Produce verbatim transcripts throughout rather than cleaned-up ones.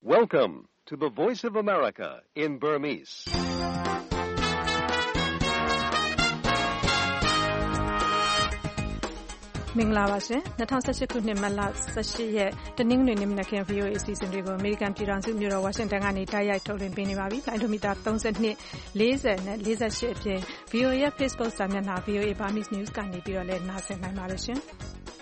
Welcome to the Voice of America in Burmese. ။မင်္ဂလာပါရှင်။၂၀၁၈ခုနှစ်မတ်လ၁၈ရက်တနင်္ဂနွေနေ့မနက်ခင်း ဗွီအိုအေ အစီအစဉ်တွေကိုအမေရိကန်ပြည်ထောင်စုမြို့တော်ဝါရှင်တန်ကနေတိုက်ရိုက်ထုတ်လွှင့်ပေးနေပါပြီ။လိုင်းဒိုမီတာ၃၂ ၄၀နဲ့၄၈အပြင် ဗွီအိုအေရဲ့ Facebook စာမျက်နှာ ဗွီအိုအေ Burmese News ကနေပြီးတော့လည်းနားဆင်နိုင်ပါတယ်ရှင်။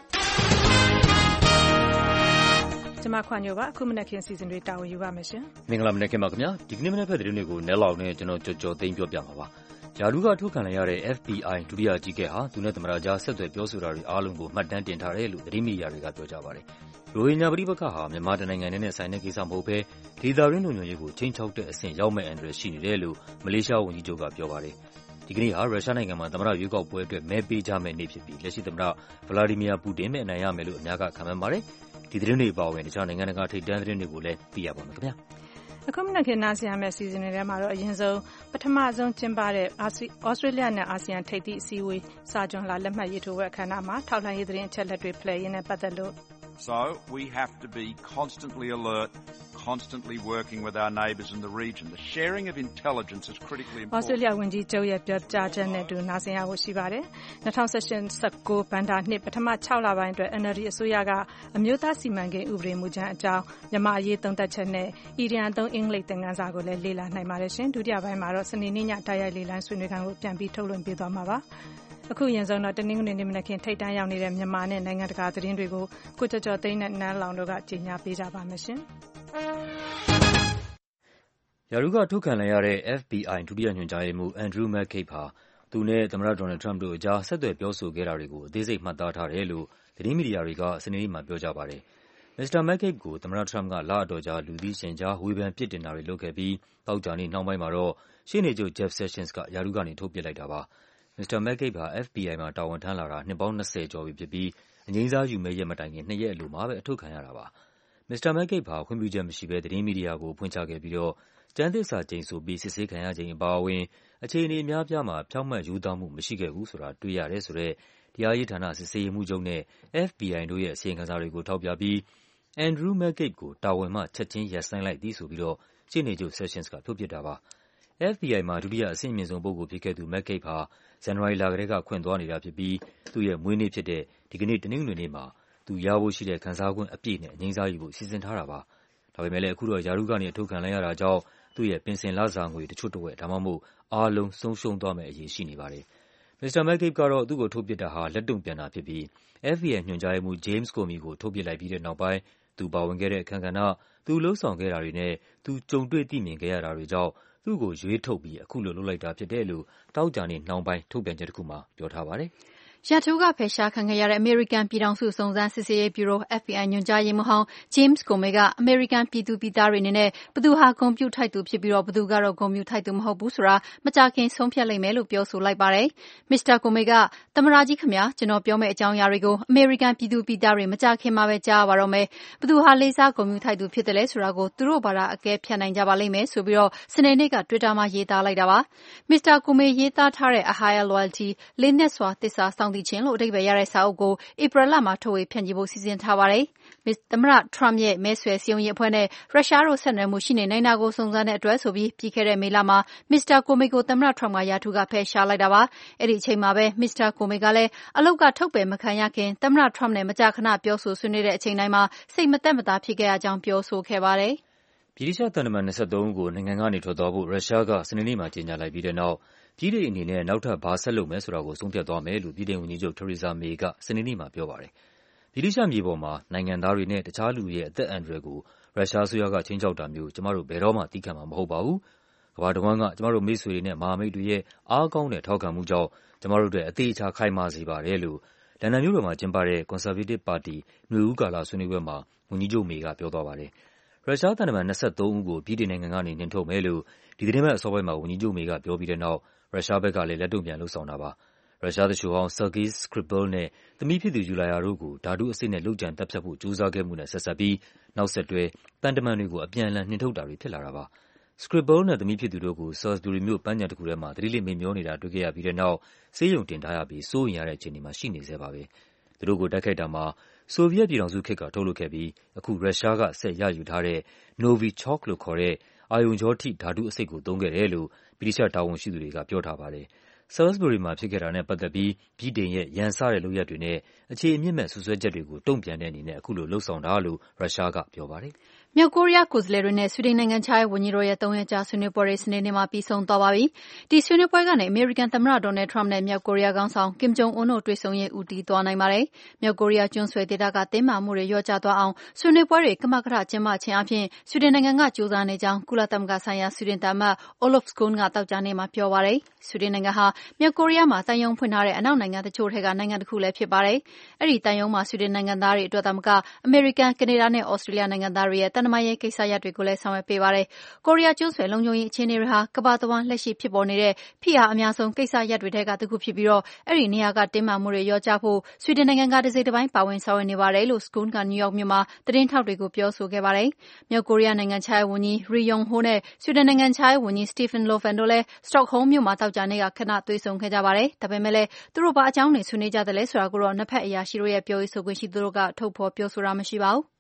ကျမခွန်ညိုပါအခုမနက်ခင်းအစီအစဉ်တွေတာဝန်ယူပါမယ်ရှင်။မင်္ဂလာမနက်ခင်းပါခင်ဗျာ။ဒီကနေ့မနက်ဖက်သတင်းတွေကိုနဲလောက်နဲ့ကျွန်တော်ကြော်ကြော်သိမ်းပြောပြမှာပါ။ယာလူကထုတ်ခံလိုက်ရတဲ့ F B I ဒုတိယအကြီးအကဲဟာသူနဲ့သမ္မတကြားဆက်သွယ်ပြောဆိုတာတွေအားလုံးကိုမှတ်တမ်းတင်ထားတယ်လို့သတင်းမီဒီယာတွေကပြောကြပါတယ်။ရိုဟင်ဂျာပဋိပက္ခဟာမြန်မာတနိုင်ငံနဲ့ဆိုင်တဲ့ကိစ္စမဟုတ်ဘဲဒေသတွင်းလုံခြုံရေးကိုချိန်ချောက်တဲ့အဆင့်ရောက်မဲ့အန္တရာယ်ရှိနေတယ်လို့မလေးရှားဝန်ကြီးချုပ်ကပြောပါတယ်။ဒီကနေ့ဟာရုရှားနိုင်ငံမှာသမ္မတရွေးကောက်ပွဲအတွက်မဲပေးကြမယ့်နေ့ဖြစ်ပြီးလက်ရှိသမ္မတဗလာဒီမီယာပူတင်ပဲအနိုင်ရမယ်လို့အများကခန့်မှန်းပါတယ်။ဒီသတင်းတွေအပါအဝင်တခြားနိုင်ငံတကာထိပ်တန်းသတင်းတွေကိုလည်းသိရပါမယ်ခင်ဗျာ။အခုမနက်ခင်းနားဆင်ရမယ့်အစီအစဉ်တွေထဲမှာတော့အရင်ဆုံးပထမဆုံးကျင်းပတဲ့ဩစတြေးလျနဲ့အာဆီယံထိပ်သီးအစည်းအဝေးစာချွန်လွှာလက်မှတ်ရေးထိုးပွဲအခမ်းအနားမှာထောက်လှမ်းရေးသတင်းအချက်အလက်တွေဖလှယ်ရင်းနဲ့ပတ်သက်လို့ So we have to be constantly alert, constantly working with our neighbours in the region. The sharing of intelligence is critically important. ဩစတြေးလျဝန်ကြီးချုပ်ရဲ့ပြောကြားချက်နဲ့တူနားဆင်ရဖို့ရှိပါတယ်။၂၀၁၈ ၁၉ဘဏ္ဍာနှစ်ပထမ၆လပိုင်းအတွက် N L D အစိုးရကအမျိုးသားစီမံကိန်းဥပဒေမူကြမ်းအကြောင်းမြန်မာအရေးသုံးသပ်ချက်နဲ့အီရန်အသုံးအင်္ဂလိပ်သင်ခန်းစာကိုလည်းလေ့လာနိုင်ပါတယ်ရှင်။ဒုတိယပိုင်းမှာတော့စနေနေ့ညတိုက်ရိုက်လေ့လာဆွေးနွေးခန်းကိုပြန်ပြီးထုတ်လွှင့်ပေးသွားမှာပါ။အခုရင်ဆုံးတော့တနင်္ဂနွေနေ့မနက်ခင်းထိပ်တန်းရောက်နေတဲ့မြန်မာနဲ့နိုင်ငံတကာသတင်းတွေကိုကိုကျော်ကျော်သိန်းနဲ့နန်းလောင်တို့ကကြေညာပေးကြပါမယ်ရှင်။ယာရုကထုတ်ခံလိုက်ရတဲ့ F B I ဒုတိယညွှန်ကြားရေးမှူး Andrew McCabe ဟာသူနဲ့သမ္မတ Donald Trump တို့အကြားဆက်သွယ်ပြောဆိုခဲ့တာတွေကိုအသေးစိတ်မှတ်သားထားတယ်လို့သတင်းမီဒီယာတွေကစနေနေ့မှာပြောကြပါတယ်။ မစ္စတာ McCabe ကိုသမ္မတ Trump ကလအတော်ကြာလူသိရှင်ကြားဝေဖန်ပြစ်တင်တာတွေလုပ်ခဲ့ပြီးသောကြာနေ့နှောင်းပိုင်းမှာတော့ရှေ့နေချုပ် Jeff Sessions ကယာရုကနေထုတ်ပစ်လိုက်တာပါ။မစ္စတာ McCabe ဟာ F B I မှာတာဝန်ထမ်းလာတာနှစ်ပေါင်း၂၀ကျော်ပြီဖြစ်ပြီးအငြိမ်းစားယူမယ့်ရက်မတိုင်ခင်နှစ်ရက်အလိုမှာပဲအထုတ်ခံရတာပါ။မစ္စတာ McCabe ဟာခွင့်ပြုချက်မရှိဘဲသတင်းမီဒီယာကိုဖွင့်ချခဲ့ပြီးတော့ကျမ်းသစ္စာကျိန်ဆိုပြီးစစ်ဆေးခံရချိန်အပါအဝင်အခြေအနေအများအပြားမှာဖြောင့်မတ်ရိုးသားမှုမရှိခဲ့ဘူးဆိုတာတွေ့ရတယ်ဆိုတဲ့တရားရေးဌာနစစ်ဆေးရေးမှူးချုပ်နဲ့ F B I တို့ရဲ့အစီရင်ခံစာတွေကိုထောက်ပြပြီး Andrew McCabe ကိုတာဝန်မှချက်ချင်းရပ်ဆိုင်းလိုက်သည်ဆိုပြီးတော့ရှေ့နေချုပ် Sessions ကထုတ်ပစ်တာပါ။ F B I မှာဒုတိယအဆင့်အမြင့်ဆုံးပုဂ္ဂိုလ်ဖြစ်ခဲ့သူ McCabe ဟာဇန်နဝါရီလကတည်းကခွင့်သွားနေတာဖြစ်ပြီးသူ့ရဲ့မွေးနေ့ဖြစ်တဲ့ဒီကနေ့တနင်္ဂနွေနေ့မှာသူရဖို့ရှိတဲ့ခံစားခွင့်အပြည့်နဲ့အငြိမ်းစားယူဖို့စီစဉ်ထားတာပါ။ဒါပေမဲ့လည်းအခုတော့ယာရုကနေအထုတ်ခံလိုက်ရတာကြောင့်သူ့ရဲ့ပင်စင်လစာငွေတချို့တဝက်ဒါမှမဟုတ်အားလုံးဆုံးရှုံးသွားမယ့်အရေးရှိနေပါတယ်။မစ္စတာ McCabe ကတော့သူ့ကိုထုတ်ပစ်တာဟာလက်တုံ့ပြန်တာဖြစ်ပြီး F B I ညွှန်ကြားရေးမှူး James Comey ကိုထုတ်ပစ်လိုက်ပြီးတဲ့နောက်ပိုင်းသူပါဝင်ခဲ့တဲ့အခမ်းကဏ္ဍ၊သူလုပ်ဆောင်ခဲ့တာတွေနဲ့သူကြုံတွေ့သိမြင်ခဲ့ရတာတွေကြောင့်သူ့ကိုရွေးထုတ်ပြီးအခုလိုလုပ်လိုက်တာဖြစ်တယ်လို့သောကြာနေ့နှောင်းပိုင်းထုတ်ပြန်ချက်တခုမှာပြောထားပါတယ်။ရာထူးကဖယ်ရှားခံခဲ့ရတဲ့အမေရိကန်ပြည်ထောင်စုစုံစမ်းစစ်ဆေးရေးဗျူရို F B I ညွှန်ကြားရေးမှူးဟောင်း James Comey ကအမေရိကန်ပြည်သူပြည်သားတွေအနေနဲ့ဘယ်သူဟာဂုဏ်ပြုထိုက်သူဖြစ်ပြီးတော့ဘယ်သူကတော့ဂုဏ်ပြုထိုက်သူမဟုတ်ဘူးဆိုတာမကြာခင်ဆုံးဖြတ်လိမ့်မယ်လို့ပြောဆိုလိုက်ပါတယ်။ မစ္စတာ Comey ကသမ္မတကြီးခင်ဗျာကျွန်တော်ပြောမယ့်အကြောင်းအရာတွေကိုအမေရိကန်ပြည်သူပြည်သားတွေမကြာခင်မှာပဲကြားရပါတော့မယ်။ဘယ်သူဟာလေးစားဂုဏ်ပြုထိုက်သူဖြစ်တယ်လဲဆိုတာကိုသူတို့ဘာသာအကဲဖြတ်နိုင်ကြပါလိမ့်မယ်ဆိုပြီးတော့စနေနေ့က Twitter မှာရေးသားလိုက်တာပါ။မစ္စတာ Comey ရေးသားထားတဲ့ A Higher Loyalty လေးနက်စွာသစ္စာစောင့်သိခြင်းလို့အဓိပ္ပါယ်ရတဲ့စာအုပ်ကိုဧပြီလမှာထုတ်ဝေဖြန့်ချိဖို့စီစဉ်ထားပါတယ်။သမ္မတ Trump ရဲ့မဲဆွယ်စည်းရုံးရေးအဖွဲ့နဲ့ရုရှားတို့ဆက်နွယ်မှုရှိနေနိုင်တာကိုစုံစမ်းတဲ့အတွက်ဆိုပြီးပြီးခဲ့တဲ့မေလမှာမစ္စတာ Comey ကိုသမ္မတ Trump ကရာထူးကဖယ်ရှားလိုက်တာပါ။အဲဒီအချိန်မှာပဲမစ္စတာ Comey ကလည်းအလုပ်ကထုတ်ပယ်မခံရခင်သမ္မတ Trump နဲ့မကြာခဏပြောဆိုဆွေးနွေးတဲ့အချိန်တိုင်းမှာစိတ်မသက်မသာဖြစ်ခဲ့ရကြောင်းပြောဆိုခဲ့ပါတယ်။ဗြိတိသျှသံတမန်၂၃ဦးကိုနိုင်ငံကနေထွက်သွားဖို့ရုရှားကစနေနေ့မှာကြေညာလိုက်ပြီးတဲ့နောက်ဗြိတိန်အနေနဲ့နောက်ထပ်ဘာဆက်လုပ်မယ်ဆိုတာကိုဆုံးဖြတ်သွားမယ်လို့ဗြိတိန်ဝန်ကြီးချုပ် Theresa May ကစနေနေ့မှာပြောပါတယ်။ဗြိတိသျှမြေပေါ်မှာနိုင်ငံသားတွေနဲ့တခြားလူတွေရဲ့အသက်အန္တရာယ်ကိုရုရှားအစိုးရကခြိမ်းခြောက်တာမျိုးကျမတို့ဘယ်တော့မှသီးခံမှာမဟုတ်ပါဘူး။ကမ္ဘာတဝန်းကကျမတို့မိတ်ဆွေတွေနဲ့မဟာမိတ်တွေရဲ့အားကောင်းတဲ့ထောက်ခံမှုကြောင့်ကျမတို့အတွက်အသေးအချာခိုင်မာစေပါတယ်လို့လန်ဒန်မြို့တော်မှာကျင်းပတဲ့ Conservative ပါတီနွေဦးကာလဆွေးနွေးပွဲမှာဝန်ကြီးချုပ် May ကပြောသွားပါတယ်။ရုရှားသံတမန်၂၃ဦးကိုဗြိတိန်နိုင်ငံကနေနှင်ထုတ်မယ်လို့ဒီသီတင်းပတ်အစောပိုင်းမှာဝန်ကြီးချုပ် May ကပြောပြီးတဲ့နောက်ရုရှားဘက်ကလည်းလက်တုံ့ပြန်လုပ်ဆောင်တာပါ။ရုရှားသူလျှိုဟောင်း Sergei Skripal နဲ့သမီးဖြစ်သူ Yulia တို့ကိုဓာတုအဆိပ်နဲ့လုပ်ကြံသတ်ဖြတ်ဖို့ကြိုးစားခဲ့မှုနဲ့ဆက်စပ်ပြီးနောက်ဆက်တွဲသံတမန်တွေကိုအပြန်အလှန်နှင်ထုတ်တာတွေဖြစ်လာတာပါ။ Skripal နဲ့သမီးဖြစ်သူတို့ကို Salisbury မြို့ပန်းခြံတခုထဲမှာသတိလစ်မေ့မျောနေတာတွေ့ခဲ့ရပြီးတဲ့နောက်ဆေးရုံတင်ထားရပြီးစိုးရိမ်ရတဲ့အခြေအနေမှာရှိနေဆဲပါပဲ။သူတို့ကိုတိုက်ခိုက်တာမှာဆိုဗီယက်ပြည်ထောင်စုခေတ်ကထုတ်လုပ်ခဲ့ပြီးအခုရုရှားကဆက်ရယူထားတဲ့ Novichok လို့ခေါ်တဲ့အာရုံကြောထိဓာတုအဆိပ်ကိုသုံးခဲ့တယ်လို့ဗြိတိသျှတာဝန်ရှိသူတွေကပြောထားပါတယ်။ Salisbury မှာဖြစ်ခဲ့တာနဲ့ပတ်သက်ပြီးဗြိတိန်ရဲ့ရန်စတဲ့လုပ်ရပ်တွေနဲ့အခြေအမြစ်မဲ့စွပ်စွဲချက်တွေကိုတုံ့ပြန်တဲ့အနေနဲ့အခုလိုလုပ်ဆောင်တာလို့ရုရှားကပြောပါတယ်။မြောက်ကိုရီးယားကိုယ်စားလှယ်တွေနဲ့ဆွီဒင်နိုင်ငံခြားရေးဝန်ကြီးတို့ရဲ့သုံးရက်ကြာဆွေးနွေးပွဲတွေစနေနေ့မှာပြီးဆုံးသွားပါပြီ။ဒီဆွေးနွေးပွဲကနေအမေရိကန်သမ္မတ Donald Trump နဲ့မြောက်ကိုရီးယားခေါင်းဆောင် Kim Jong Un တို့တွေ့ဆုံရေးဦးတည်သွားနိုင်ပါတယ်။မြောက်ကိုရီးယားကျွန်းဆွယ်ဒေသကတင်းမာမှုတွေလျော့ကျသွားအောင်ဆွေးနွေးပွဲတွေကမကထကျင်းပခြင်းအားဖြင့်ဆွီဒင်နိုင်ငံကကြိုးစားနေကြောင်းကုလသမဂ္ဂဆိုင်ရာဆွီဒင်သံအမတ် Olof Skoog ကသောကြာနေ့မှာပြောပါတယ်။ဆွီဒင်နိုင်ငံဟာမြောက်ကိုရီးယားမှာသံရုံးဖွင့်ထားတဲ့အနောက်နိုင်ငံတချို့ထဲကနိုင်ငံတစ်ခုလည်းဖြစ်ပါတယ်။အဲဒီသံရုံးမှာဆွီဒင်နိုင်ငံသားတွေအတွက်သာမကအမေရိကန်၊ကနေဒါနဲ့သြစတြေးလျနိုင်ငံသားတွေရဲ့သံတမန်ရေးကိစ္စရပ်တွေကိုလည်းဆောင်ရွက်ပေးပါတယ်။ကိုရီးယားကျွန်းဆွယ်လုံခြုံရေးအခြေအနေတွေဟာကမ္ဘာတဝှမ်းလက်ရှိဖြစ်ပေါ်နေတဲ့ဖိအားအများဆုံးကိစ္စရပ်တွေထဲကတစ်ခုဖြစ်ပြီးအဲဒီနေရာကတင်းမာမှုတွေလျော့ကျဖို့ဆွီဒင်နိုင်ငံကတစိတ်တပိုင်းပါဝင်ဆောင်ရွက်နေပါတယ်လို့ Skoog ကနယူးယောက်မြို့မှာသတင်းထောက်တွေကိုပြောဆိုခဲ့ပါတယ်။မြောက်ကိုရီးယားနိုင်ငံခြားရေးဝန်ကြီး Ri Yong Ho နဲ့ဆွီဒင်နိုင်ငံခြားရေးဝန်ကြီး Stefan Löfven တို့လည်း Stockholm မြို့မှာသောကြာနေ့ကခဏတွေ့ဆုံခဲ့ကြပါတယ်။ဒါပေမဲ့လည်းသူတို့ဘာအကြောင်းတွေဆွေးနွေးကြသလဲဆိုတာကိုတော့နှစ်ဖက်အရာရှိတို့ရဲ့ပြောရေးဆိုခွင့်ရှိသူတို့ကထုတ်ဖော်ပြောဆိုတာမရှိပါဘူး။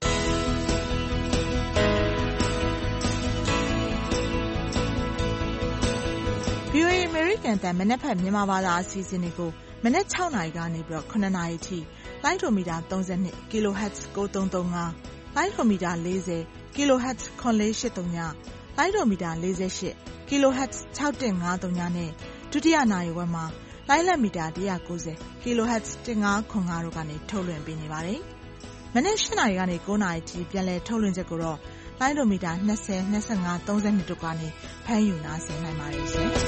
ဗွီအိုအေ အမေရိကန်အသံမနက်ဖြန်မြန်မာဘာသာအစီအစဉ်တွေကိုမနက်၆နာရီကနေပြီးတော့၇နာရီထိလိုင်းဒိုမီတာ၃၂ kilohertz ကိုသုံးသုံးငါးလိုင်းဒိုမီတာ၄၀ kilohertz ခွန်လေးရှစ်သုံးညလိုင်းဒိုမီတာ၄၈ kilohertz ၆၁၅သုံးညနဲ့ဒုတိယနာရီဝက်မှာလိုင်းလက်မီတာ၁၉၀ kilohertz ၁၅ခွန်ငါတို့ကနေထုတ်လွှင့်ပေးနေပါတယ်။မနက်၈နာရီကနေ၉နာရီထိပြန်လည်ထုတ်လွှင့်ချက်ကိုတော့လိုင်းဒိုမီတာ၂၀ ၂၅ ၃၂တို့ကနေဖမ်းယူနားဆင်နိုင်ပါတယ်ရှင်။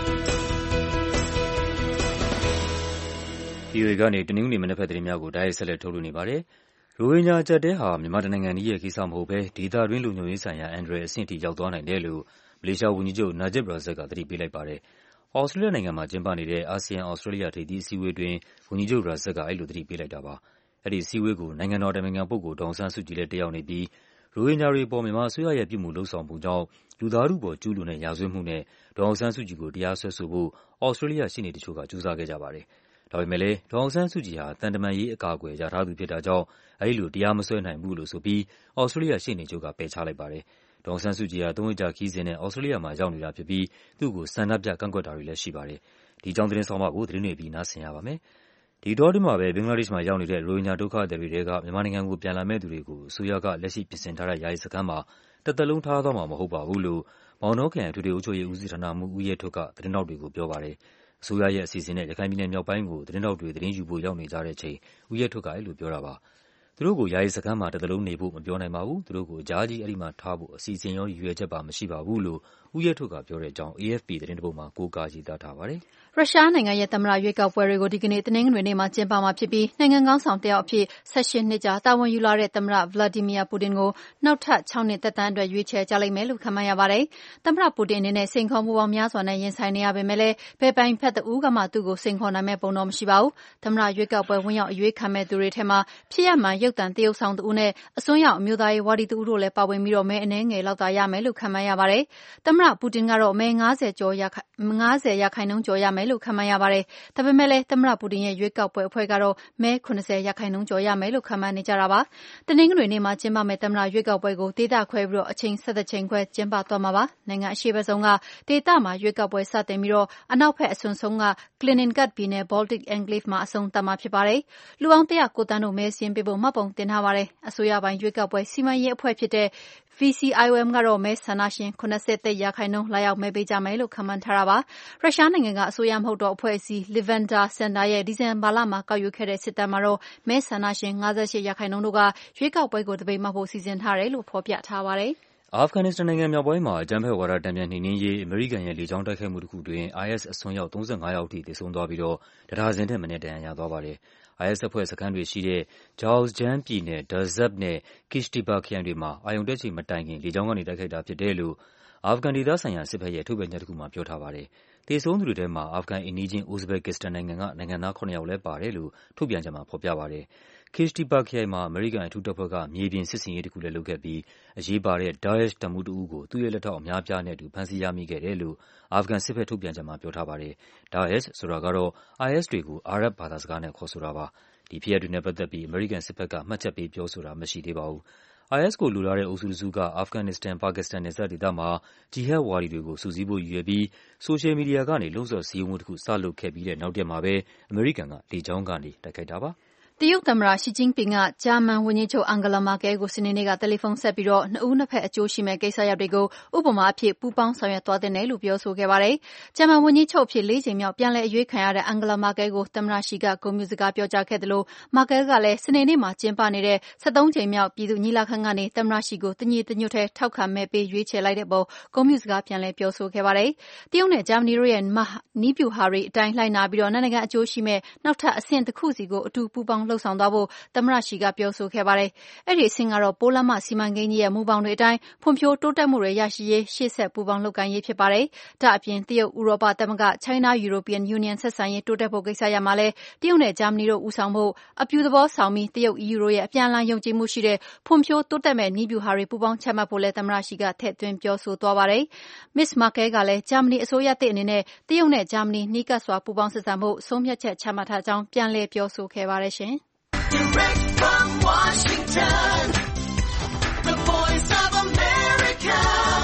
ဗွီအိုအေကနေတနင်္ဂနွေမနက်ဖက်သတင်းများကိုတိုက်ရိုက်ဆက်လက်ထုတ်လွှင့်နေပါတယ်။ရိုဟင်ဂျာအကျပ်အတည်းဟာမြန်မာတနိုင်ငံတည်းရဲ့ကိစ္စမဟုတ်ဘဲဒေသတွင်းလုံခြုံရေးဆိုင်ရာအန္တရာယ်အဆင့်ထိရောက်သွားနိုင်တယ်လို့မလေးရှားဝန်ကြီးချုပ် Najib Razak ကသတိပေးလိုက်ပါတယ်။သြစတြေးလျနိုင်ငံမှာကျင်းပနေတဲ့အာဆီယံ-သြစတြေးလျထိပ်သီးအစည်းအဝေးအတွင်းဝန်ကြီးချုပ် Razak ကအဲဒီလိုသတိပေးလိုက်တာပါ။အဲဒီအစည်းအဝေးကိုနိုင်ငံတော်အတိုင်ပင်ခံပုဂ္ဂိုလ်ဒေါ်အောင်ဆန်းစုကြည်လည်းတက်ရောက်နေပြီးရိုဟင်ဂျာတွေအပေါ်မြန်မာအစိုးရရဲ့ပြုမူလုပ်ဆောင်ပုံကြောင့်လူသားထုအပေါ်ကျူးလွန်တဲ့ရာဇဝတ်မှုနဲ့ဒေါ်အောင်ဆန်းစုကြည်ကိုတရားစွဲဆိုဖို့သြစတြေးလျရှေ့နေတချို့ကကြိုးစားခဲ့ကြပါတယ်။ဒါပေမဲ့လည်းဒေါ်အောင်ဆန်းစုကြည်ဟာသံတမန်ရေးအကာအကွယ်ရထားသူဖြစ်တာကြောင့်အဲဒီလိုတရားမစွဲနိုင်ဘူးလို့ဆိုပြီးသြစတြေးလျရှေ့နေချုပ်ကပယ်ချလိုက်ပါတယ်။ဒေါ်အောင်ဆန်းစုကြည်ဟာသုံးရက်ကြာခရီးစဉ်နဲ့သြစတြေးလျမှာရောက်နေတာဖြစ်ပြီးသူ့ကိုဆန္ဒပြကန့်ကွက်တာတွေလည်းရှိပါတယ်။ဒီအကြောင်းသတင်းဆောင်းပါးကိုသတင်းတွေပြီးနားဆင်ရပါမယ်။ဒီအတောအတွင်းမှာပဲဘင်္ဂလားဒေ့ရှ်မှာရောက်နေတဲ့ရိုဟင်ဂျာဒုက္ခသည်တွေထဲကမြန်မာနိုင်ငံကိုပြန်လာမယ့်သူတွေကိုအစိုးရကလက်ရှိပြင်ဆင်ထားတဲ့ယာယီစခန်းမှာတသက်လုံးထားသွားမှာမဟုတ်ပါဘူးလို့မောင်တောခရိုင်အထွေထွေအုပ်ချုပ်ရေးဦးစီးဌာနမှူးဦးရဲထွဋ်ကသတင်းထောက်တွေကိုပြောပါတယ်။အစိုးရရဲ့အစီအစဉ်နဲ့ရခိုင်ပြည်နယ်မြောက်ပိုင်းကိုသတင်းထောက်တွေသတင်းယူဖို့ရောက်နေကြတဲ့အချိန်ဦးရဲထွဋ်ကအဲဒီလိုပြောတာပါ။သူတို့ကိုယာယီစခန်းမှာတသက်လုံးနေဖို့မပြောနိုင်ပါဘူး။သူတို့ကိုအကြားကြီးအဲဒီမှာထားဖို့အစီအစဉ်ရောရည်ရွယ်ချက်ပါမရှိပါဘူးလို့ဦးရဲထွဋ်ကပြောတဲ့အကြောင်း A F P သတင်းတစ်ပုဒ်မှာကိုးကားရေးသားထားပါတယ်။ရုရှားနိုင်ငံရဲ့သမ္မတရွေးကောက်ပွဲတွေကိုဒီကနေ့တနင်္ဂနွေနေ့မှာကျင်းပမှာဖြစ်ပြီးနိုင်ငံခေါင်းဆောင်တစ်ယောက်အဖြစ်၁၈နှစ်ကြာတာဝန်ယူလာတဲ့သမ္မတ Vladimir Putin ကိုနောက်ထပ်၆နှစ်သက်တမ်းအတွက်ရွေးချယ်ကြလိမ့်မယ်လို့ခန့်မှန်းရပါတယ်။သမ္မတပူတင်အနေနဲ့စိန်ခေါ်မှုပေါင်းများစွာနဲ့ရင်ဆိုင်နေရပေမဲ့လည်းဘယ်ပြိုင်ဘက်တစ်ဦးကမှသူ့ကိုစိန်ခေါ်နိုင်မယ့်ပုံတော့မရှိပါဘူး။သမ္မတရွေးကောက်ပွဲဝင်ရောက်အရွေးခံမယ့်သူတွေထဲမှာဖြစ်ရပ်မှန်ရုပ်သံသရုပ်ဆောင်တစ်ဦးနဲ့အစွန်းရောက်အမျိုးသားရေးဝါဒီတစ်ဦးတို့လည်းပါဝင်ပြီးမဲအနည်းငယ်လောက်သာရမယ်လို့ခန့်မှန်းရပါတယ်။သမ္မတပူတင်ကတော့မဲ၅၀ရာခိုင်နှုန်းကျော်ရမယ်လို့ခန့်မှန်းရပါတယ်။ဒါပေမဲ့လည်းသမ္မတပူတင်ရဲ့ရွေးကောက်ပွဲအဖွဲ့ကတော့မဲ၇၀ရာခိုင်နှုန်းကျော်ရမယ်လို့ခန့်မှန်းနေကြတာပါ။တနင်္ဂနွေနေ့မှာကျင်းပမယ့်သမ္မတရွေးကောက်ပွဲကိုဒေသခွဲပြီးအချိန်၁၁ချိန်ခွဲကျင်းပသွားမှာပါ။နိုင်ငံအရှေ့ဘက်ဆုံးကဒေသမှာရွေးကောက်ပွဲစတင်ပြီးအနောက်ဘက်အစွန်ဆုံးက Kaliningrad ပြည်နယ် Baltic Enclave မှာအဆုံးသတ်မှာဖြစ်ပါတယ်။လူပေါင်း၁၀၉သန်းတို့မဲစာရင်းပေးဖို့မှတ်ပုံတင်ထားပါတယ်။အစိုးရပိုင်းရွေးကောက်ပွဲစီမံရေးအဖွဲ့ဖြစ်တဲ့ V C I O M ကတော့မဲဆန္ဒရှင်၇၁ရာခိုင်နှုန်းလာရောက်မဲပေးကြမယ်လို့ခန့်မှန်းထားတာပါ။ရုရှားနိုင်ငံကအစိုးရမဟုတ်သောအဖွဲ့အစည်း Levada Center ရဲ့ဒီဇင်ဘာလမှာကောက်ယူခဲ့တဲ့စစ်တမ်းမှာတော့မဲဆန္ဒရှင်၅၈ရာခိုင်နှုန်းတို့ကရွေးကောက်ပွဲကိုသပိတ်မှောက်ဖို့စီစဉ်ထားတယ်လို့ဖော်ပြထားပါတယ်။အာဖဂန်နစ္စတန်နိုင်ငံမြောက်ပိုင်းမှာအကြမ်းဖက်ဝါဒတန်ပြန်နှိမ်နင်းရေးအမေရိကန်ရဲ့လေကြောင်းတိုက်ခိုက်မှုတစ်ခုအတွင်း I S အစွန်းရောက်၃၅ယောက်အထိသေဆုံးသွားပြီးတော့တစ်ဒါဇင်ထက်မနည်းဒဏ်ရာရသွားပါတယ်။ I S အဖွဲ့စခန်းတွေရှိတဲ့ Jowzjan ပြည်နယ် Darzab နဲ့ Qishtepa ခရိုင်တွေမှာအာရုံတက်ချိန်မတိုင်ခင်လေကြောင်းကနေတိုက်ခိုက်တာဖြစ်တယ်လို့အာဖဂန်ဒေသဆိုင်ရာစစ်ဘက်ရဲ့ထုတ်ပြန်ချက်တစ်ခုမှာပြောထားပါတယ်။သေဆုံးသူတွေထဲမှာအာဖဂန်အိမ်နီးချင်း Uzbekistan နိုင်ငံကနိုင်ငံသားခုနစ်ယောက်လည်းပါတယ်လို့ထုတ်ပြန်ချက်မှာဖော်ပြပါတယ်။ Qishtepa ခရိုင်မှာအမေရိကန်အထူးတပ်ဖွဲ့ကမြေပြင်စစ်ဆင်ရေးတစ်ခုလည်းလုပ်ခဲ့ပြီးအရေးပါတဲ့ Daesh တပ်မှူးတစ်ဦးကိုသူ့ရဲ့လက်ထောက်အများအပြားနဲ့အတူဖမ်းဆီးရမိခဲ့တယ်လို့အာဖဂန်စစ်ဘက်ထုတ်ပြန်ချက်မှာပြောထားပါတယ်။ Daesh ဆိုတာကတော့ I S တွေကိုအာရပ်ဘာသာစကားနဲ့ခေါ်ဆိုတာပါ။ဒီဖြစ်ရပ်တွေနဲ့ပတ်သက်ပြီးအမေရိကန်စစ်ဘက်ကမှတ်ချက်ပေးပြောဆိုတာမရှိသေးပါဘူး။ I S ကိုလိုလားတဲ့အုပ်စုတစုကအာဖဂန်နစ္စတန်၊ပါကစ္စတန်နယ်စပ်ဒေသမှာဂျီဟတ်ဝါဒီတွေကိုစုစည်းဖို့ရည်ရွယ်ပြီးဆိုရှယ်မီဒီယာကနေလှုံ့ဆော်စည်းရုံးမှုတခုစလုပ်ခဲ့ပြီးတဲ့နောက်တရက်မှာပဲအမေရိကန်ကလေကြောင်းကနေတိုက်ခိုက်တာပါ။တရုတ်သမ္မတရှီကျင်းပင်ကဂျာမန်ဝန်ကြီးချုပ်အန်ဂလာမာကဲလ်ကိုစနေနေ့ကတယ်လီဖုန်းဆက်ပြီးတော့နှစ်ဦးနှစ်ဖက်အကျိုးရှိမဲ့ကိစ္စရပ်တွေကိုဥပမာအဖြစ်ပူးပေါင်းဆောင်ရွက်သွားသင့်တယ်လို့ပြောဆိုခဲ့ပါတယ်။ဂျာမန်ဝန်ကြီးချုပ်အဖြစ်လေးကြိမ်မြောက်ပြန်လည်အရွေးခံရတဲ့အန်ဂလာမာကဲလ်ကိုသမ္မတရှီကဂုဏ်ပြုစကားပြောကြားခဲ့သလိုမာကဲလ်ကလည်းစနေနေ့မှာကျင်းပနေတဲ့ဆယ့်သုံးကြိမ်မြောက်ပြည်သူ့ညီလာခံကနေသမ္မတရှီကိုတညီတညွတ်ထဲထောက်ခံမဲပေးရွေးချယ်လိုက်တဲ့ပေါ်ဂုဏ်ပြုစကားပြန်လည်ပြောဆိုခဲ့ပါတယ်။တရုတ်နဲ့ဂျာမနီတို့ရဲ့နည်းဗျူဟာတွေအတိုင်းလိုက်နာပြီးတော့နိုင်ငံအကျိုးရှိမဲ့နောက်ထပ်အဆင့်တစ်ခုစီကိုအတူပူးပေါင်းလှုပ်ဆောင်သွားဖို့သမ္မတရှီကပြောဆိုခဲ့ပါတယ်။အဲ့ဒီအဆင့်ကတော့ပိုးလမ်းမစီမံကိန်းကြီးရဲ့မူပေါင်းတွေအတိုင်းဖွံ့ဖြိုးတိုးတက်မှုတွေရရှိရေးရှေ့ဆက်ပူးပေါင်းလုပ်ကိုင်ရေးဖြစ်ပါတယ်။ဒါအပြင်တရုတ်ဥရောပသမဂ္ဂ China European Union ဆက်ဆံရေးတိုးတက်ဖို့ကိစ္စရပ်မှာလည်းတရုတ်နဲ့ဂျာမနီတို့ဦးဆောင်ဖို့အပြုသဘောဆောင်ပြီးတရုတ် E U တို့ရဲ့အပြန်အလှန်ယုံကြည်မှုရှိတဲ့ဖွံ့ဖြိုးတိုးတက်မဲ့နည်းဗျူဟာတွေပူးပေါင်းချမှတ်ဖို့လည်းသမ္မတရှီကထည့်သွင်းပြောဆိုသွားပါတယ်။ Miss Merkel ကလည်းဂျာမနီအစိုးရသစ်အနေနဲ့တရုတ်နဲ့ဂျာမနီနီးကပ်စွာပူးပေါင်းဆက်ဆံဖို့ဆုံးဖြတ်ချက်ချမှတ်ထားကြောင်းပြန်လည်ပြောဆိုခဲ့ပါတယ်ရှင်။ Direct from Washington, the voice of America,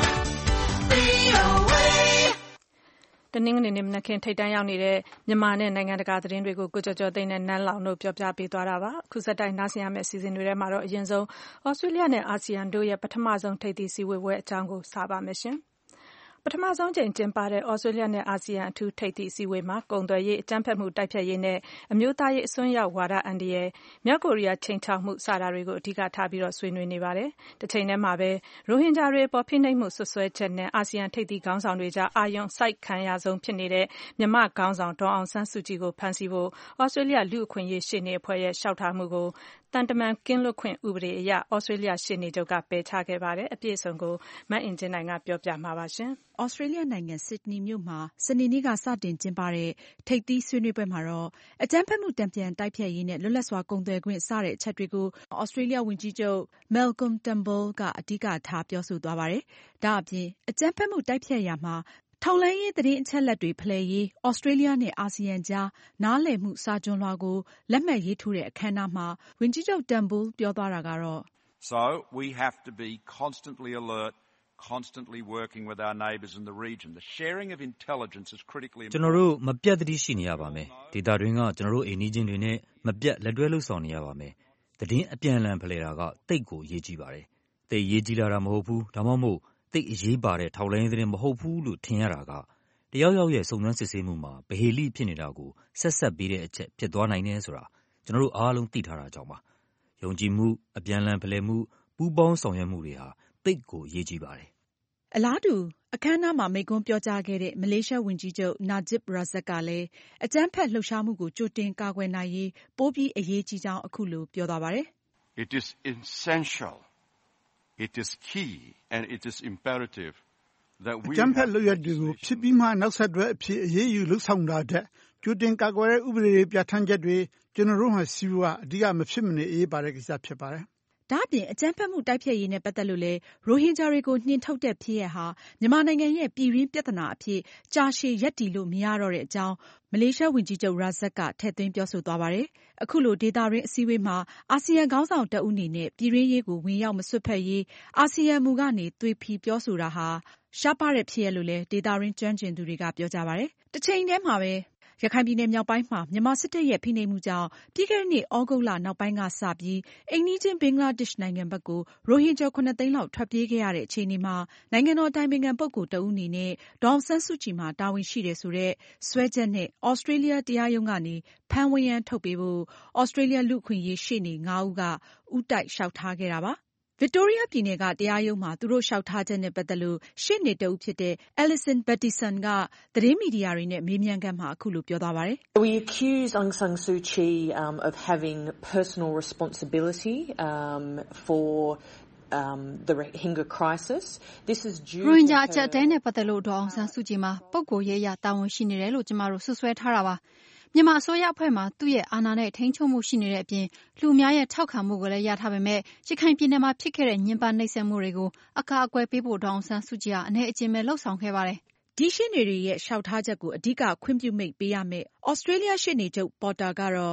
V O A တနင်္ဂနွေနေ့မနက်ခင်းထိပ်တန်းရောက်နေတဲ့မြန်မာနဲ့နိုင်ငံတကာသတင်းတွေကိုကိုကျော်ကျော်သိန်းနဲ့နန်းလောင်တို့ပြောပြပေးသွားတာပါ။အခုဆက်တိုက်နားဆင်ရမယ့်အစီအစဉ်တွေထဲမှာတော့အရင်ဆုံးဩစတြေးလျနဲ့အာဆီယံတို့ရဲ့ပထမဆုံးထိပ်သီးစည်းဝေးပွဲအကြောင်းကိုစပါမယ်ရှင်။ပထမဆုံးကြိမ်ကျင်းပတဲ့ဩစတြေးလျနဲ့အာဆီယံအထူးထိပ်သီးအစည်းအဝေးမှာကုန်သွယ်ရေးအကြမ်းဖက်မှုတိုက်ဖျက်ရေးနဲ့အမျိုးသားရေးအစွန်းရောက်ဝါဒအန္တရာယ်မြောက်ကိုရီးယားချိန်ချောက်မှုစတာတွေကိုအဓိကထားပြီးတော့ဆွေးနွေးနေပါတယ်။တစ်ချိန်တည်းမှာပဲရိုဟင်ဂျာတွေအပေါ်ဖိနှိပ်မှုဆွဆွဲချက်နဲ့အာဆီယံထိပ်သီးခေါင်းဆောင်တွေကြားအာရုံစိုက်ခံရဆုံးဖြစ်နေတဲ့မြန်မာခေါင်းဆောင်ဒေါ်အောင်ဆန်းစုကြည်ကိုဖမ်းဆီးဖို့ဩစတြေးလျလူ့အခွင့်အရေးရှေ့နေအဖွဲ့ရဲ့လျှောက်ထားမှုကိုတန်တမန်ကင်းလွတ်ခွင့်ဥပဒေအရဩစတြေးလျရှေ့နေချုပ်ကပယ်ချခဲ့ပါတယ်။အပြည့်အစုံကိုမအင်ကြင်းနိုင်ကပြောပြမှာပါရှင်။ဩစတြေးလျနိုင်ငံဆစ်ဒနီမြို့မှာစနေနေ့ကစတင်ကျင်းပတဲ့ထိပ်သီးဆွေးနွေးပွဲမှာတော့အကြမ်းဖက်မှုတန်ပြန်တိုက်ဖျက်ရေးနဲ့လွတ်လပ်စွာကုန်သွယ်ခွင့်စတဲ့အချက်တွေကိုဩစတြေးလျဝန်ကြီးချုပ် Malcolm Turnbull ကအဓိကထားပြောဆိုသွားပါတယ်။ဒါအပြင်အကြမ်းဖက်မှုတိုက်ဖျက်ရာမှာထောက်လှမ်းရေးသတင်းအချက်အလက်တွေဖလှယ်ရေးဩစတြေးလျနဲ့အာဆီယံကြားနားလည်မှုစာချွန်လွှာကိုလက်မှတ်ရေးထိုးတဲ့အခမ်းအနားမှာဝန်ကြီးချုပ် Turnbull ပြောသွားတာကတော့ So we have to be constantly alert, constantly working with our neighbours in the region. The sharing of intelligence is critically important. ကျွန်တော်တို့မပြတ်သတိရှိနေရပါမယ်။ဒေသတွင်းကကျွန်တော်တို့အိမ်နီးချင်းတွေနဲ့မပြတ်လက်တွဲလှုပ်ဆောင်နေရပါမယ်။သတင်းအပြန်အလှန်ဖလှယ်တာကတိတ်ကိုအရေးကြီးပါတယ်။တိတ်အရေးကြီးလာတာမဟုတ်ဘူးဒါမှမဟုတ်သိအရေးပါတဲ့ထောက်လှမ်းရေးသတင်းမဟုတ်ဘူးလို့ထင်ရတာကတယောက်ယောက်ရဲ့စုံစမ်းစစ်ဆေးမှုမှာဗဟေလိဖြစ်နေတာကိုဆက်ဆက်ပေးတဲ့အချက်ဖြစ်သွားနိုင်တယ်ဆိုတာကျွန်တော်တို့အားလုံးသိထားတာကြောင့်ပါ။ယုံကြည်မှုအပြန်အလှန်ဖလှယ်မှုပူးပေါင်းဆောင်ရွက်မှုတွေဟာသိတ်ကိုအရေးကြီးပါတယ်။အလားတူအခမ်းအနားမှာမိန့်ခွန်းပြောကြားခဲ့တဲ့မလေးရှားဝန်ကြီးချုပ် Najib Razak ကလည်းအကြမ်းဖက်လှုပ်ရှားမှုကိုကြိုတင်ကာကွယ်နိုင်ရေးပိုပြီးအရေးကြီးကြောင်းအခုလိုပြောသွားပါတယ်။ It is essential.It is key and it is imperative that we အကြမ်းဖက်လုပ်ရပ်တွေကိုဖြစ်ပြီးမှနောက်ဆက်တွဲအဖြစ်အရေးယူလှုပ်ဆောင်တာတဲ့ကြိုတင်ကာကွယ်တဲ့ဥပဒေတွေပြဋ္ဌာန်းချက်တွေကျွန်တော်တို့မှာစီးပွားအဓိကမဖြစ်မနေအေးပါတဲ့ကိစ္စဖြစ်ပါတယ်။ဒါအပြင်အကြမ်းဖက်မှုတိုက်ဖျက်ရေးနဲ့ပတ်သက်လို့လည်းရိုဟင်ဂျာတွေကိုနှင်ထုတ်တဲ့ဖြစ်ရပ်ဟာမြန်မာနိုင်ငံရဲ့ပြည်တွင်းပြဿနာအဖြစ်ကြာရှည်ရပ်တည်လို့မရတော့တဲ့အကြောင်းမလေးရှားဝန်ကြီးချုပ် Razak ကထည့်သွင်းပြောဆိုသွားပါတယ်။အခုလိုဒေသတွင်းအစည်းအဝေးမှာအာဆီယံခေါင်းဆောင်တဦးအနေနဲ့ပြည်တွင်းရေးကိုဝင်ရောက်မစွက်ဖက်ရေးအာဆီယံမူကနေသွေဖီပြောဆိုတာဟာရှားပါတဲ့ဖြစ်ရပ်လို့လည်းဒေသတွင်းကျွမ်းကျင်သူတွေကပြောကြပါတယ်။တစ်ချိန်တည်းမှာပဲရခိုင်ပြည်နယ်မြောက်ပိုင်းမှာမြန်မာစစ်တပ်ရဲ့ဖိနှိပ်မှုကြောင့်ပြီးခဲ့တဲ့နှစ်သြဂုတ်လနောက်ပိုင်းကစပြီးအိမ်နီးချင်းဘင်္ဂလားဒေ့ရှ်နိုင်ငံဘက်ကိုရိုဟင်ဂျာခုနှစ်သိန်းလောက်ထွက်ပြေးခဲ့ရတဲ့အခြေအနေမှာနိုင်ငံတော်အတိုင်ပင်ခံပုဂ္ဂိုလ်တဦးအနေနဲ့ဒေါ်အောင်ဆန်းစုကြည်မှာတာဝန်ရှိတယ်ဆိုတဲ့စွဲချက်နဲ့သြစတြေးလျတရားရုံးကနေဖမ်းဝရမ်းထုတ်ပေးဖို့သြစတြေးလျလူ့အခွင့်အရေးရှေ့နေငါးဦးကဦးတိုက်လျှောက်ထားခဲ့တာပါ။ Victoria ပြည်နယ်ကတရားရုံးမှာသူတို့လျှောက်ထားချက်နဲ့ပတ်သက်လို့ရှေ့နေတဦးဖြစ်တဲ့ Alison Battison ကသတင်းမီဒီယာတွေနဲ့မေးမြန်းခန်းမှာအခုလိုပြောသွားပါတယ်။ We accuse Aung San Suu Kyi um, of having personal responsibility um, for um, the Rohingya crisis. This is due to ရိုဟင်ဂျာအကျပ်အတည်းနဲ့ပတ်သက်လို့ဒေါ်အောင်ဆန်းစုကြည်မှာပုဂ္ဂိုလ်ရေးအရတာဝန်ရှိနေတယ်လို့ကျမတို့ဆွဆွဲထားတာပါမြန်မာအစိုးရအဖွဲ့မှာသူ့ရဲ့အာဏာနဲ့ထိန်းချုပ်မှုရှိနေတဲ့အပြင်လူများရဲ့ထောက်ခံမှုကိုလည်းရထားပေမဲ့ရခိုင်ပြည်နယ်မှာဖြစ်ခဲ့တဲ့ညှဉ်းပန်းနှိပ်စက်မှုတွေကိုအကာအကွယ်ပေးဖို့ဒေါ်အောင်ဆန်းစုကြည်အနေအကျဉ်းပဲလှုပ်ဆောင်ခဲ့ပါတယ်။ဒီရှင်းနေတွေရဲ့လျှောက်ထားချက်ကိုအဓိကခွင့်ပြုမိတ်ပေးရမယ်။ဩစတြေးလျရှေ့နေချုပ်ပေါ်တာကတော့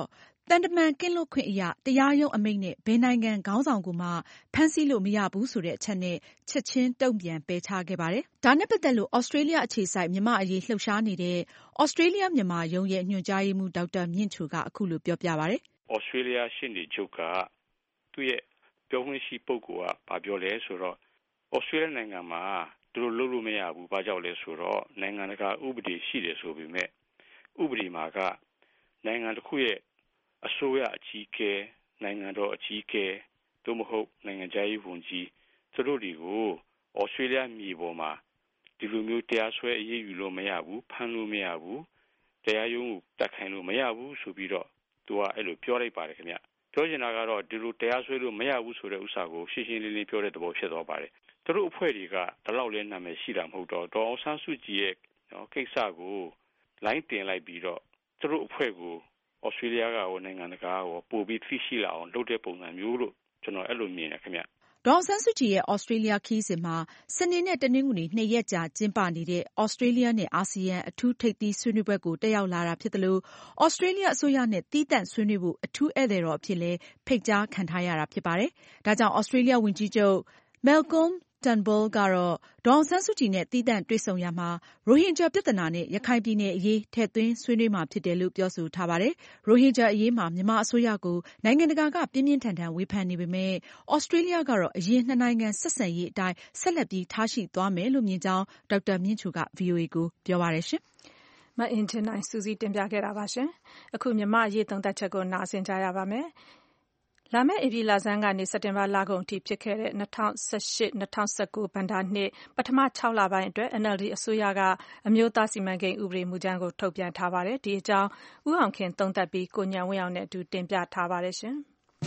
တန်တမန်ကင်းလွတ်ခွင့်အရတရားရုံးအမိန့်နဲ့ဘယ်နိုင်ငံခေါင်းဆောင်ကိုမှဖမ်းဆီးလို့မရဘူးဆိုတဲ့အချက်နဲ့ချက်ချင်းတုံ့ပြန်ပယ်ချခဲ့ပါတယ်။ဒါနဲ့ပတ်သက်လို့သြစတြေးလျအခြေစိုက်မြန်မာအရေးလှုပ်ရှားနေတဲ့သြစတြေးလျမြန်မာရုံးရဲ့ညွှန်ကြားရေးမှူးဒေါက်တာမြင့်ချိုကအခုလိုပြောပြပါတယ်။သြစတြေးလျရှေ့နေချုပ်ကသူ့ရဲ့ပြောခွင့်ရှိပုဂ္ဂိုလ်ကဘာပြောလဲဆိုတော့သြစတြေးလျနိုင်ငံမှာသူတို့လုပ်လို့မရဘူးဘာကြောင့်လဲဆိုတော့နိုင်ငံတကာဥပဒေရှိတယ်ဆိုပေမဲ့ဥပဒေမှာကနိုင်ငံတစ်ခုရဲ့အစိုးရအကြီးအကဲနိုင်ငံတော်အကြီးအကဲသို့မဟုတ်နိုင်ငံခြားရေးဝန်ကြီးသူတို့တွေကိုသြစတြေးလျမြေပေါ်မှာဒီလိုမျိုးတရားစွဲအရေးယူလို့မရဘူးဖမ်းလို့မရဘူးတရားရုံးကိုတက်ခိုင်းလို့မရဘူးဆိုပြီးတော့သူကအဲ့လိုပြောလိုက်ပါတယ်ခင်ဗျပြောချင်တာကတော့ဒီလိုတရားစွဲလို့မရဘူးဆိုတဲ့ဥစ္စာကိုရှင်းရှင်းလင်းလင်းပြောတဲ့သဘောဖြစ်သွားပါတယ်သူတို့အဖွဲ့တွေကဒီလောက်လဲနာမည်ရှိတာမဟုတ်တော့ဒေါ်အောင်ဆန်းစုကြည်ရဲ့နော်ကိစ္စကိုလိုင်းတင်လိုက်ပြီးတော့သူတို့အဖွဲ့ကိုသြစတြေးလျကရောနိုင်ငံတကာရောပို့ပြီးသိရှိလာအောင်လုပ်တဲ့ပုံစံမျိုးလို့ကျွန်တော်အဲ့လိုမြင်တယ်ခင်ဗျဒေါ်အောင်ဆန်းစုကြည်ရဲ့သြစတြေးလျခရီးစဉ်မှာစနေနဲ့တနင်္ဂနွေနှစ်ရက်ကြာကျင်းပနေတဲ့သြစတြေးလျနဲ့အာဆီယံအထူးထိပ်သီးဆွေးနွေးပွဲကိုတက်ရောက်လာတာဖြစ်သလိုသြစတြေးလျအစိုးရနဲ့သီးသန့်ဆွေးနွေးဖို့အထူးဧည့်သည်တော်အဖြစ်လည်းဖိတ်ကြားခံထားရတာဖြစ်ပါတယ်။ဒါကြောင့်သြစတြေးလျဝန်ကြီးချုပ် Malcolm Turnbull ကတော့ဒေါ်အောင်ဆန်းစုကြည်နဲ့သီးသန့်တွေ့ဆုံရာမှာရိုဟင်ဂျာပြဿနာနဲ့ရခိုင်ပြည်နယ်အရေးထည့်သွင်းဆွေးနွေးမှာဖြစ်တယ်လို့ပြောဆိုထားပါတယ်။ရိုဟင်ဂျာအရေးမှာမြန်မာအစိုးရကိုနိုင်ငံတကာကပြင်းပြင်းထန်ထန်ဝေဖန်နေပေမဲ့သြစတြေးလျကတော့အရင်နှစ်နိုင်ငံဆက်ဆံရေးအတိုင်းဆက်လက်ပြီးထားရှိသွားမယ်လို့မြင်ကြောင်းဒေါက်တာမြင့်ချိုက ဗွီအိုအေကိုပြောပါတယ်ရှင်။မအင်ဂျင်နိုင်စူးစီးတင်ပြခဲ့တာပါရှင်။အခုမြန်မာအရေးသုံးသပ်ချက်ကိုနားဆင်ကြရပါမယ်။လာမယ့်ဧပြီလဆန်းကနေစက်တင်ဘာလကုန်အထိဖြစ်ခဲ့တဲ့၂၀၁၈-၂၀၁၉ဘဏ္ဍာနှစ်ပထမခြောက်လပိုင်းအတွက် အန်အယ်လ်ဒီ အစိုးရကအမျိုးသားစီမံကိန်းဥပဒေမူကြမ်းကိုထုတ်ပြန်ထားပါတယ်။ဒီအကြောင်းဦးအောင်ခင်သုံးသပ်ပြီးကိုဉာဏ်ဝင်းအောင်နဲ့အတူတင်ပြထားပါတယ်ရှင်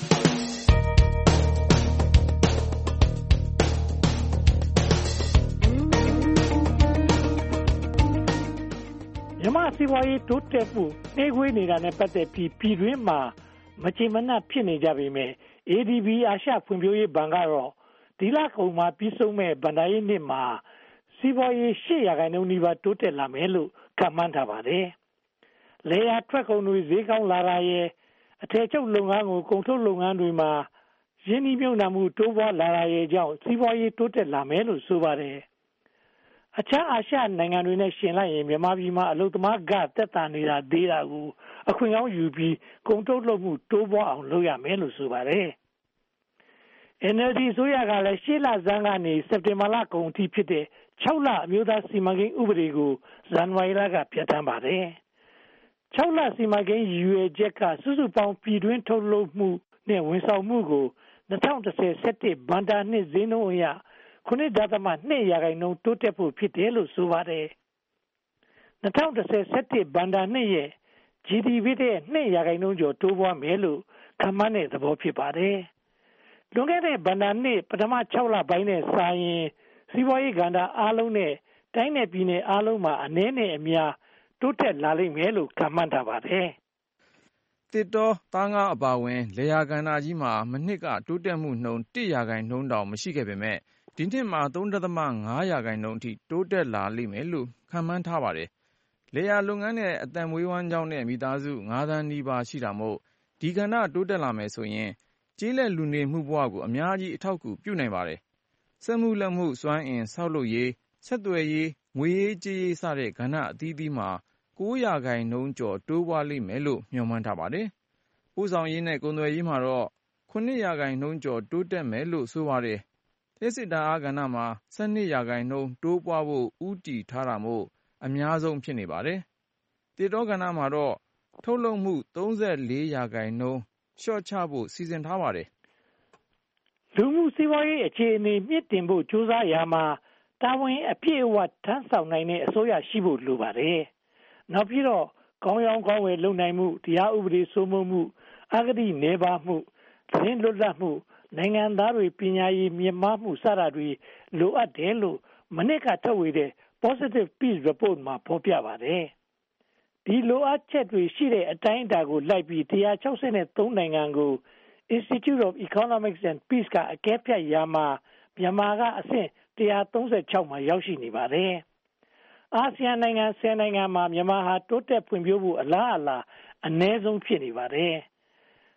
။မြန်မာစီးပွားရေးတိုးတက်မှုနှေးကွေးနေတာနဲ့ပတ်သက်ပြီးပြည်တွင်းမှာမချေမနှံ့ဖြစ်နေကြပေမဲ့ အေဒီဘီ အာရှဖွံ့ဖြိုးရေးဘဏ်ကတော့ဒီလကုန်မှာပြီးဆုံးမဲ့ဘဏ္ဍာရေးနှစ်မှာစီးပွားရေး၈ရာခိုင်နှုန်းနီးပါးတိုးတက်လာမယ်လို့ခန့်မှန်းထားပါတယ်။လယ်ယာထွက်ကုန်တွေဈေးကောင်းလာတာရဲ့အထည်ချုပ်လုပ်ငန်းကိုကုန်ထုတ်လုပ်ငန်းတွေမှာရင်းနှီးမြှုပ်နှံမှုတိုးပွားလာတာရဲ့ကြောင့်စီးပွားရေးတိုးတက်လာမယ်လို့ဆိုပါတယ်။အခြားအာရှနိုင်ငံတွေနဲ့ရှင်လိုက်ရင်မြန်မာပြည်မှာအလုပ်သမားကတက်တာနေတာသေးတာကိုအခွင့်အရေးယူပြီးကုန်ထုတ်လုပ်မှုတိုးပွားအောင်လုပ်ရမယ်လို့ဆိုပါတယ်။ အန်အယ်လ်ဒီ အစိုးရကလည်းရှေ့လဆန်းကနေစက်တင်ဘာလကုန်အထိဖြစ်တဲ့ခြောက်လအမျိုးသားစီမံကိန်းဥပဒေကိုဇန်နဝါရီလကပြဋ္ဌာန်းပါတယ်။ခြောက်လစီမံကိန်းရည်ရွယ်ချက်ကစုစုပေါင်းပြည်တွင်းထုတ်လုပ်မှုနဲ့ဝန်ဆောင်မှုကို၂၀၁၀ - ၁၁ ဘဏ္ဍာနှစ်ဈေးနှုန်းအရ၇.၂ ရာခိုင်နှုန်းတိုးတက်ဖို့ဖြစ်တယ်လို့ဆိုပါတယ်။၂၀၁၀ - ၁၁ ဘဏ္ဍာနှစ်ရဲ့ ဂျီဒီပီ ရဲ့၂ရာခိုင်နှုန်းကျော်တိုးပွားမယ်လို့ခန့်မှန်းတဲ့သဘောဖြစ်ပါတယ်။လွန်ခဲ့တဲ့ဘဏ္ဍာနှစ်ပထမခြောက်လပိုင်းနဲ့စာရင်စီးပွားရေးကဏ္ဍအားလုံးနဲ့တိုင်းနယ်ပြည်နယ်အားလုံးမှာအနည်းနဲ့အများတိုးတက်လာလိမ့်မယ်လို့ခန့်မှန်းထားပါတယ်။တစ်တောသားငါးအပါအဝင်လယ်ယာကဏ္ဍကြီးမှာမနှစ်ကတိုးတက်မှုနှုန်းတစ်ရာခိုင်နှုန်းတောင်မရှိခဲ့ပေမဲ့ဒီနှစ်မှာ သုံး.၅ ရာခိုင်နှုန်းအထိတိုးတက်လာလိမ့်မယ်လို့ခန့်မှန်းထားပါတယ်။လယ်ယာလုပ်ငန်းနဲ့အသက်မွေးဝမ်းကျောင်းတဲ့မိသားစုငါးသန်းနီးပါးရှိတာမို့ဒီကဏ္ဍတိုးတက်လာမယ်ဆိုရင်ကျေးလက်လူနေမှုဘဝကိုအများကြီးအထောက်အကူပြုနိုင်ပါတယ်။စက်မှုလက်မှုစွမ်းအင်ဆောက်လုပ်ရေးဆက်သွယ်ရေးငွေရေးကြေးရေးစတဲ့ကဏ္ဍအသီးသီးမှာကိုးရာခိုင်နှုန်းကျော်တိုးပွားလိမ့်မယ်လို့မျှော်မှန်းထားပါတယ်။ပို့ဆောင်ရေးနဲ့ကုန်သွယ်ရေးမှာတော့ခုနှစ်ရာခိုင်နှုန်းကျော်တိုးတက်မယ်လို့ဆိုပါတယ်။လျှပ်စစ်ဓာတ်အားကဏ္ဍမှာဆယ်နှစ်ရာခိုင်နှုန်းတိုးပွားဖို့ဦးတည်ထားတာမို့အများဆုံးဖြစ်နေပါတယ်။သစ်တောကဏ္ဍမှာတော့ထုတ်လုပ်မှုသုံးဆယ့်လေးရာခိုင်နှုန်းလျှော့ချဖို့စီစဉ်ထားပါတယ်။လူမှုစီးပွားရေးအခြေအနေမြင့်တင်ဖို့ကြိုးစားရာမှာတာဝန်အပြည့်အဝထမ်းဆောင်နိုင်တဲ့အစိုးရရှိဖို့လိုပါတယ်။နောက်ပြီးတော့ကောင်းရောင်းကောင်းဝယ်လုပ်နိုင်မှုတရားဥပဒေစိုးမိုးမှုအဂတိနေပါမှုသတင်းလွတ်လပ်မှုနိုင်ငံသားတွေပညာရေးမြင့်မားမှုစတာတွေလိုအပ်တယ်လို့မနစ်ကထုတ်ဝေတဲ့ Positive Peace Report မှာဖော်ပြပါတယ်။ဒီလိုအပ်ချက်တွေရှိတဲ့အတိုင်းအတာကိုလိုက်ပြီး၁၆၃နိုင်ငံကို Institute of Economics and Peace ကအကဲဖြတ်ရာမှာမြန်မာကအဆင့်၁၃၆မှာရောက်ရှိနေပါတယ်။အာဆီယံနိုင်ငံဆယ်နိုင်ငံမှာမြန်မာဟာတိုးတက်ဖွံ့ဖြိုးဖို့အလားအလာအနည်းဆုံးဖြစ်နေပါတယ်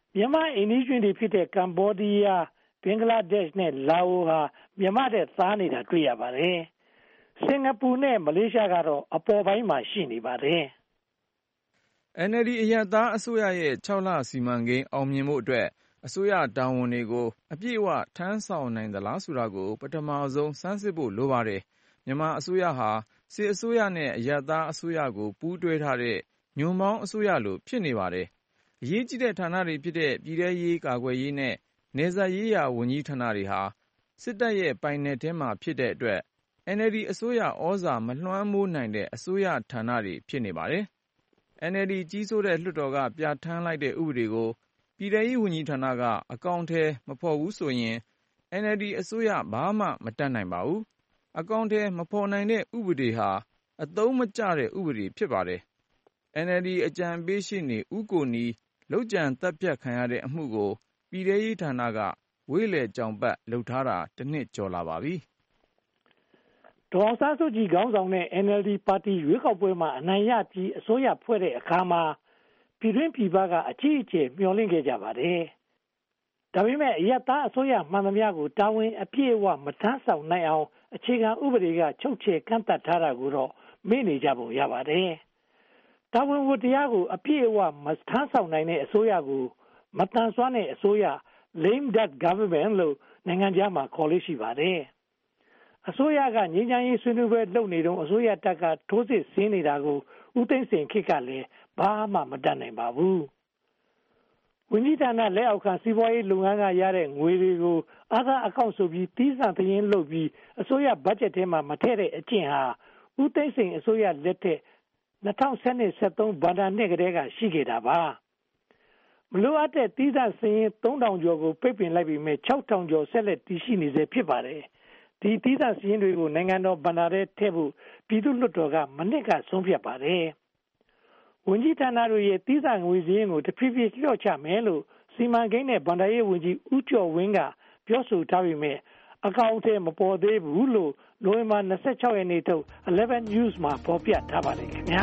မြန်မာအိန္ဒိယတွေဖြစ်တဲ့ကမ္ဘောဒီးယားဘင်္ဂလားဒေ့ရှ်နဲ့လာအိုဟာမြန်မာတဲ့သားနေတာတွေ့ရပါတယ်စင်ကာပူနဲ့မလေးရှားကတော့အပေါ်ပိုင်းမှာရှိနေပါတယ်အန် အယ်လ် ဒီ အရပ်သားအစိုးရရဲ့ခြောက်လစီမံကိန်းအောင်မြင်ဖို့အတွက်အစိုးရတာဝန်တွေကိုအပြည့်အဝထမ်းဆောင်နိုင်သလားဆိုတာကိုပထမဆုံးစမ်းစစ်ဖို့လိုပါတယ်မြန်မာအစိုးရဟာစစ်အစိုးရနဲ့အရပ်သားအစိုးရကိုပူးတွဲထားတဲ့ညွန့်ပေါင်းအစိုးရလိုဖြစ်နေပါတယ်အရေးကြီးတဲ့ဌာနတွေဖြစ်တဲ့ပြည်ထရေးကာကွယ်ရေးနဲ့နယ်စပ်ရေးရာဝန်ကြီးဌာနတွေဟာစစ်တပ်ရဲ့ပိုင်နယ်ထဲမှာဖြစ်တဲ့အတွက် အန် အယ်လ် ဒီ အစိုးရဩဇာမလွှမ်းမိုးနိုင်တဲ့အစိုးရဌာနတွေဖြစ်နေပါတယ်။ အန် အယ်လ် ဒီ ကြီးစိုးတဲ့လွှတ်တော်ကပြဋ္ဌာန်းလိုက်တဲ့ဥပဒေကိုပြည်ထရေးဝန်ကြီးဌာနကအကောင်အထည်မဖော်ဘူးဆိုရင် အန် အယ်လ် ဒီ အစိုးရဘာမှမတတ်နိုင်ပါဘူး။အကောင်အထည်မဖော်နိုင်တဲ့ဥပဒေဟာအသုံးမကျတဲ့ဥပဒေဖြစ်ပါတယ်။ အန် အယ်လ် ဒီ အကြံပေးရှေ့နေဦးကိုနီလုပ်ကြံသတ်ဖြတ်ခံရတဲ့အမှုကိုပြည်ထရေးဌာနကဝေးလည်ကြောင်ပတ်လုပ်ထားတာတစ်နှစ်ကျော်လာပါပြီဒေါ်အောင်ဆန်းစုကြည်ခေါင်းဆောင်တဲ့ အန် အယ်လ် ဒီ ပါတီရွေးကောက်ပွဲမှာအနိုင်ရပြီးအစိုးရဖွဲ့တဲ့အခါမှာပြည်တွင်းပြည်ပကအကြီးအကျယ်မျှော်လင့်ခဲ့ကြပါတယ်။ဒါပေမဲ့အရပ်သားအစိုးရမှန်သမျှကိုတာဝန်အပြည့်အဝမထမ်းဆောင်နိုင်အောင်အခြေခံဥပဒေကချုပ်ချယ်ကန့်သတ်ထားတာကိုတော့မေ့နေကြပုံရပါတယ်။တာဝန်ဝတ္တရားကိုအပြည့်အဝမထမ်းဆောင်နိုင်တဲ့အစိုးရကိုမတန်ဆွမ်းတဲ့အစိုးရ lame duck government လို့နိုင်ငံခြားမှာခေါ်လို့ရှိပါတယ်။အစိုးရကငြိမ်းချမ်းရေးဆွေးနွေးပွဲလုပ်နေတော့အစိုးရတပ်ကထိုးစစ်ဆင်းနေတာကိုဦးသိန်းစိန်ခေတ်ကလည်းဘာမှမတတ်နိုင်ပါဘူး။ဝန်ကြီးဌာနလက်အောက်ခံစီးပွားရေးလုပ်ငန်းကရတဲ့ငွေတွေကိုအာသာအကောင့်ဆိုပြီးတီးဆန့်သင်းလုပ်ပြီးအစိုးရဘတ်ဂျက်ထဲမှာမထည့်တဲ့အကျင့်ဟာဦးသိန်းစိန်အစိုးရလက်ထက်၂၀၁၂ ၁၃ဘဏ္ဍာနှစ်ကတည်းကရှိခဲ့တာပါမလိုအပ်တဲ့တီးသန့်စရင်သုံးထောင်ကျော်ကိုပိတ်ပင်လိုက်ပြီးမြဲ၆ထောင်ကျော်ဆက်လက်တည်ရှိနေစေဖြစ်ပါတယ်ဒီတီးသန့်စရင်တွေကိုနိုင်ငံတော်ဘဏ္ဍာထဲထည့်ဖို့ပြည်သူ့လွှတ်တော်ကမနစ်ကဆုံးဖြတ်ပါတယ်ဝန်ကြီးဌာနတို့ရဲ့တီးသန့်ငွေစရင်ကိုတဖြည်းဖြည်းလျှော့ချမယ်လို့စီမံကိန်းနဲ့ဗဏ္ဍာရေးဝန်ကြီးဦးကျော်ဝင်းကပြောဆိုထားပေမဲ့အကောင့်အထည်မပေါ်သေးဘူးလို့နိုဝင်ဘာ၂၆ရက်နေ့ထုတ်eleven news မှာဖော်ပြထားပါတယ်ခင်ဗျာ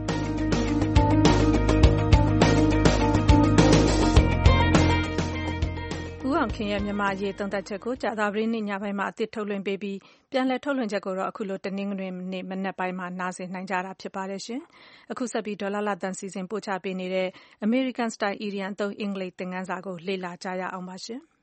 ဦးအောင်ခင်ရဲ့မြန်မာရေးသုံးသပ်ချက်ကိုကြာသပတေးနေ့ညပိုင်းမှာအသစ်ထုတ်လွှင့်ပေးပြီးပြန်လည်ထုတ်လွှင့်ချက်ကိုတော့အခုလိုတနင်္ဂနွေနေ့မနက်ပိုင်းမှာနားဆင်နိုင်ကြတာဖြစ်ပါတယ်ရှင်။အခုဆက်ပြီးဒေါ်လာလာတန်စီစဉ်ပို့ချပေးနေတဲ့ American Style Indian သုံးအင်္ဂလိပ်သင်ခန်းစာကိုလေ့လာကြရအောင်ပါရှင်။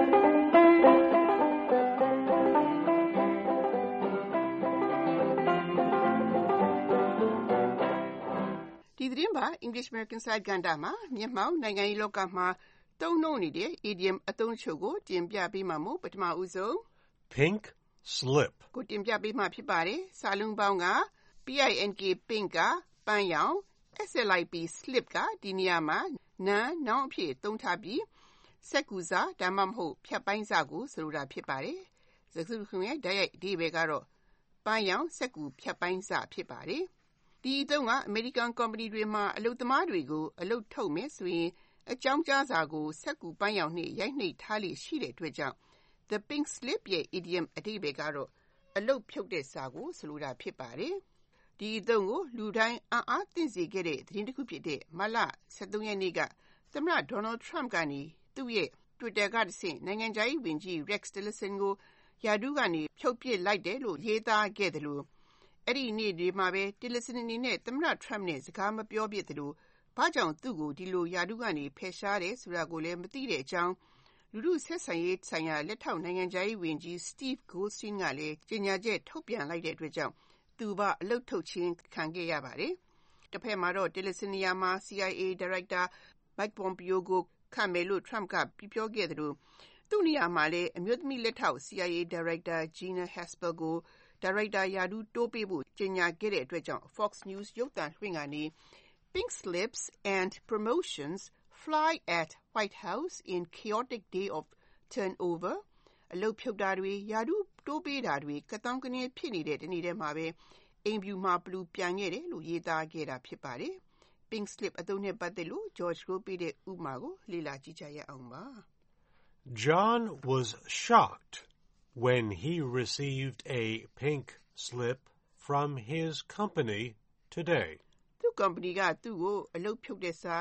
ဒီသတင်းပါ English American Style ကဏ္ဍမှာမျက်မှောက်နိုင်ငံရေးလောကမှာသုံးနှုန်းနေတဲ့ idiom အသုံးအချို့ကိုတင်ပြပေးမှာမို့ပထမဦးဆုံး Pink slip ကိုတင်ပြပေးမှာဖြစ်ပါတယ်။စာလုံးပေါင်းက P-I-N-K pink ကပန်းရောင် S-L-I-P slip ကဒီနေရာမှာနာမ်နောင်အဖြစ်သုံးထားပြီးစက္ကူစာဒါမှမဟုတ်ဖြတ်ပိုင်းစာကိုဆိုလိုတာဖြစ်ပါတယ်။စကားစုတခုရဲ့တိုက်ရိုက်အဓိပ္ပာယ်ကတော့ပန်းရောင်စက္ကူဖြတ်ပိုင်းစာဖြစ်ပါတယ်။ဒီအသုံးကအမေရိကန်ကုမ္ပဏီတွေမှာအလုပ်သမားတွေကိုအလုပ်ထုတ်မယ်ဆိုရင်အကြောင်းကြားစာကိုစက္ကူပန်းရောင်နဲ့ရိုက်နှိပ်ထားလေရှိတဲ့အတွက်ကြောင့် The pink slip ရဲ့ idiom အဓိပ္ပာယ်ကတော့အလုပ်ဖြုတ်တဲ့စာကိုဆိုလိုတာဖြစ်ပါတယ်။ဒီအသုံးကိုလူတိုင်းအံ့အားသင့်စေခဲ့တဲ့သတင်းတစ်ခုဖြစ်တဲ့မတ်လ၁၃ရက်နေ့ကသမ္မတ Donald Trump ကနေသူ့ရဲ့ Twitter ကတဆင့်နိုင်ငံခြားရေးဝန်ကြီး Rex Tillerson ကိုရာထူးကနေဖြုတ်ပစ်လိုက်တယ်လို့ရေးသားခဲ့တယ်လို့အဲ့ဒီနေ့ဒီမှာပဲ Tillerson အနေနဲ့သမ္မတ Trump နဲ့စကားမပြောပြတယ်လို့ဘာကြောင့်သူ့ကိုဒီလိုရာထူးကနေဖယ်ရှားတယ်ဆိုတာကိုလည်းမသိတဲ့အကြောင်းလူလူဆက်ဆံရေးဆိုင်ရာလက်ထောက်နိုင်ငံခြားရေးဝန်ကြီး Steve Goldstein ကလည်းကြေညာချက်ထုတ်ပြန်လိုက်တဲ့အတွက်ကြောင့်သူပါအလုပ်ထုတ်ခြင်းခံခဲ့ရပါတယ်။တစ်ဖက်မှာတော့ Tillerson နေရာမှာ C I A ဒါရိုက်တာ Mike Pompeo ကိုခန့်မယ်လို့ Trump ကပြောခဲ့တယ်လို့သူ့နေရာမှာလည်းအမျိုးသမီးလက်ထောက် C I A ဒါရိုက်တာ Gina Haspel ကိုဒါရိုက်တာရာထူးတိုးပေးဖို့ကြေညာခဲ့တဲ့အတွက်ကြောင့် Fox News ရုပ်သံလွှင့်ကနေPink slips and promotions fly at White House in chaotic day of turnover. အလုပ်ဖြုတ်တာတွေရာထူးတိုးပေးတာတွေကတောင်းကနေဖြစ်နေတဲ့တနေ့တည်းမှာပဲအိမ်ဖြူမှာပလူပြန်ခဲ့တယ်လို့ရေးသားခဲ့တာဖြစ်ပါတယ်။ Pink slip အသုံးနဲ့ပတ်သက်လို့ George ကိုပေးတဲ့ဥပမာကိုလေ့လာကြည့်ကြရအောင်ပါ။ John was shocked when he received a pink slip from his company today. သူ့ company ကသူ့ကိုအလုပ်ဖြုတ်တဲ့စာ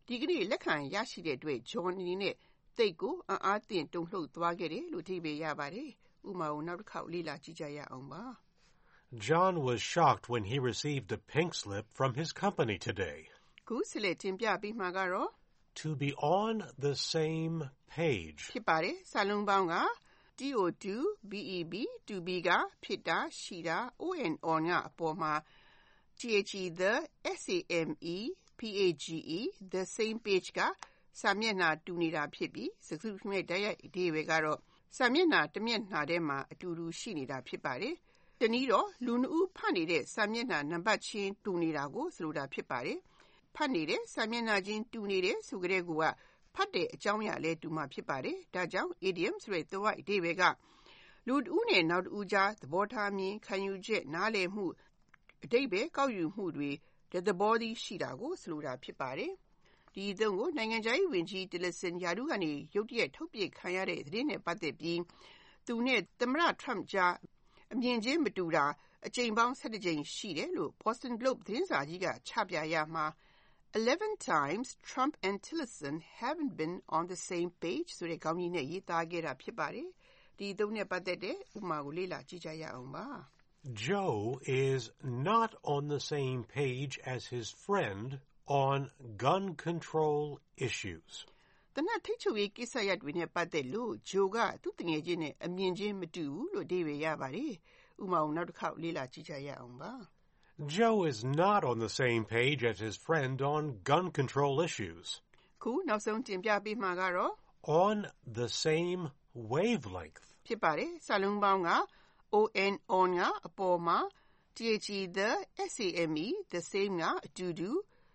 ဒီကနေ့လက်ခံရရှိတဲ့အတွက် John အနေနဲ့သိကိုအံ့အားသင့်တုန်လှုပ်သွားခဲ့တယ်လို့အဓိပ္ပာယ်ရပါတယ်။ဥပမာကိုနောက်တစ်ခေါက်လေ့လာကြည့်ကြရအောင်ပါ။ John was shocked when he received a pink slip from his company today. ခုဆက်လက်တင်ပြပေးမှာကတော့ To be on the same page. ဖြစ်ပါတယ်။စာလုံးပေါင်းက to to beb to be ကဖြစ်တာရှိတာ on on ကအပေါ်မှာ the the same page the same page ကစာမျက်နှာတူနေတာဖြစ်ပြီးစကားစုတခုရဲ့တိုက်ရိုက်အဓိပ္ပာယ်ကတော့စာမျက်နှာတစ်မျက်နှာထဲမှာအတူတူရှိနေတာဖြစ်ပါတယ်။တနည်းတော့လူနှစ်ဦးဖတ်နေတဲ့စာမျက်နှာနံပါတ်ချင်းတူနေတာကိုဆိုလိုတာဖြစ်ပါတယ်။ဖတ်နေတဲ့စာမျက်နှာချင်းတူနေတယ်ဆိုကြတဲ့ကူကဖတ်တဲ့အကြောင်းအရာလည်းတူမှာဖြစ်ပါတယ်။ဒါကြောင့် idiom ဆိုတဲ့သွယ်ဝိုက်အဓိပ္ပာယ်ကလူတစ်ဦးနဲ့နောက်တစ်ဦးကြားသဘောထားမြင်ခံယူချက်နားလည်မှုအဓိပ္ပာယ်ကောက်ယူမှုတွေသဘောတည်းရှိတာကိုဆိုလိုတာဖြစ်ပါတယ်။ဒီအသုံးကိုနိုင်ငံခြားရေးဝန်ကြီး Tillerson ရာထူးကနေရုတ်တရက်ထုတ်ပစ်ခံရတဲ့သတင်းနဲ့ပတ်သက်ပြီးသူနဲ့သမ္မတ Trump ကြားအမြင်ချင်းမတူတာအကြိမ်ပေါင်း၁၁ကြိမ်ရှိတယ်လို့ Boston Globe သတင်းစာကြီးကချပြရမှာeleven times Trump and Tillerson haven't been on the same page ဆိုတဲ့ခေါင်းကြီးနဲ့ရေးသားခဲ့တာဖြစ်ပါတယ်။ဒီအသုံးနဲ့ပတ်သက်တဲ့ဥပမာကိုလေ့လာကြည့်ကြရအောင်ပါ။ Joe is not on the same page as his friend on gun control issues. တနတ်ထိချုပ်ရေးကိစ္စရပ်တွေနဲ့ပတ်သက်လို့ Joe ကသူ့တငယ်ချင်းနဲ့အမြင်ချင်းမတူဘူးလို့အဓိပ္ပာယ်ရပါတယ်။ဥပမာကိုနောက်တစ်ခေါက်လေ့လာကြည့်ကြရအောင်ပါ။ Joe is not on the same page as his friend on gun control issues. ခုနောက်ဆုံးတင်ပြပေးမှာကတော့ on the same wavelength ဖြစ်ပါတယ်။စာလုံးပေါင်းက on on ကအပေါ်မှာ the the same the same ကအတူတူ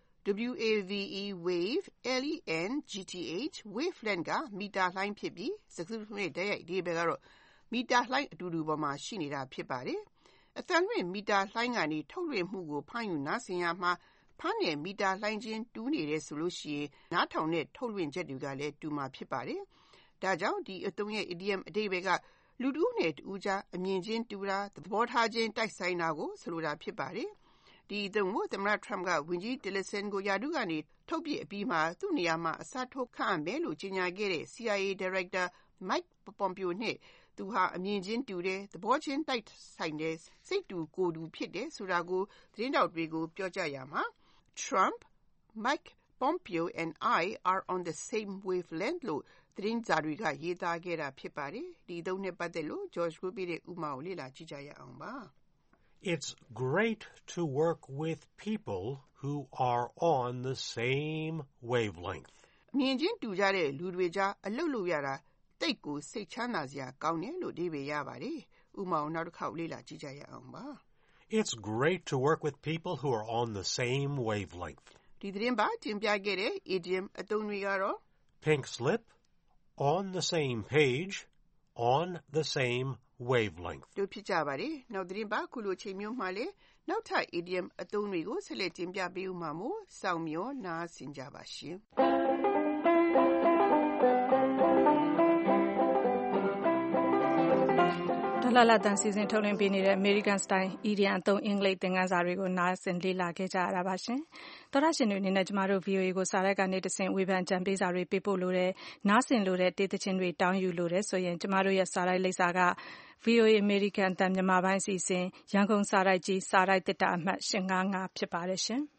wave wave length wavelength ကမီတာလှိုင်းဖြစ်ပြီးစကားစုနဲ့တိုက်ရိုက်အဓိပ္ပာယ်ကတော့မီတာလှိုင်းအတူတူပေါ်မှာရှိနေတာဖြစ်ပါတယ်။အသံလွှင့်မီတာလှိုင်းကနေထုတ်လွှင့်မှုကိုဖမ်းယူနားဆင်ရမှာဖမ်းတဲ့မီတာလှိုင်းချင်းတူးနေတယ်ဆိုလို့ရှိရင်နားထောင်တဲ့ထုတ်လွှင့်ချက်တွေကလည်းတူမှာဖြစ်ပါတယ်။ဒါကြောင့်ဒီအသုံးရဲ့ idiom အဓိပ္ပာယ်ကလူတူနဲ့တူကြားအမြင်ချင်းတူတာသဘောထားချင်းတိုက်ဆိုင်တာကိုဆိုလိုတာဖြစ်ပါတယ်။ဒီအသုံးကိုသမ္မတ Trump ကဝန်ကြီး Tillerson ကိုရာထူးကနေထုတ်ပစ်အပြီးမှာသူ့နေရာမှာအစားထိုးခန့်အပ်မယ်လို့ကြေညာခဲ့တဲ့ C I A Director Mike Pompeo နဲ့သူဟာအမြင်ချင်းတူတယ်သဘောချင်းတိုက်ဆိုင်တယ်စိတ်တူကိုယ်တူဖြစ်တယ်ဆိုတာကိုသတင်းတောက်တွေကိုပြောကြရမှာ Trump, Mike Pompeo and I are on the same wavelength လို့သတင်းစာတွေကရေးသားခဲ့တာဖြစ်ပါတယ်။ဒီသုံးနဲ့ပတ်သက်လို့ George ကိုပြတဲ့ဥပမာကိုလေ့လာကြည့်ကြရအောင်ပါ။ It's great to work with people who are on the same wavelength. အမြင်ချင်းတူကြတဲ့လူတွေကြားအလုပ်လုပ်ရတာတိတ်ကိုစိတ်ချမ်းသာစရာကောင်းတယ်လို့အဓိပ္ပာယ်ရပါတယ်။ဥပမာကိုနောက်တစ်ခေါက်လေ့လာကြည့်ကြရအောင်ပါ။ It's great to work with people who are on the same wavelength. ဒီသတင်းပါတင်ပြခဲ့တဲ့ idiom အသုံးတွေကတော့ pink slip, on the same page, on the same wavelength. တို့ဖြစ်ကြပါတယ်။နောက်သတင်းပါခုလိုချိန်မျိုးမှလည်းနောက်ထပ် idiom အသုံးတွေကိုဆက်လက်တင်ပြပေးဦးမှာမို့စောင့်မျှော်နားဆင်ကြပါရှင်။လာလာတန်စီစဉ်ထုတ်လွှင့်ပေးနေတဲ့ American Style Idiom အသုံးအင်္ဂလိပ်သင်ခန်းစာတွေကိုနားဆင်လေ့လာခဲ့ကြရတာပါရှင်။သောတရှင်တွေအနေနဲ့ကျမတို့ V O A ကိုစာရိုက်ကနေတဆင့်ဝေဖန်ကြံပေးစာတွေပေးပို့လို့တဲ့နားဆင်လို့တဲ့တေးသချင်းတွေတောင်းယူလို့တဲ့ဆိုရင်ကျမတို့ရဲ့စာရိုက်လိပ်စာက V O A American အသံမြန်မာပိုင်းအစီအစဉ်ရန်ကုန်စာရိုက်ကြီးစာရိုက်တစ်တာအမှတ်၈၅၅ဖြစ်ပါတယ်ရှင်။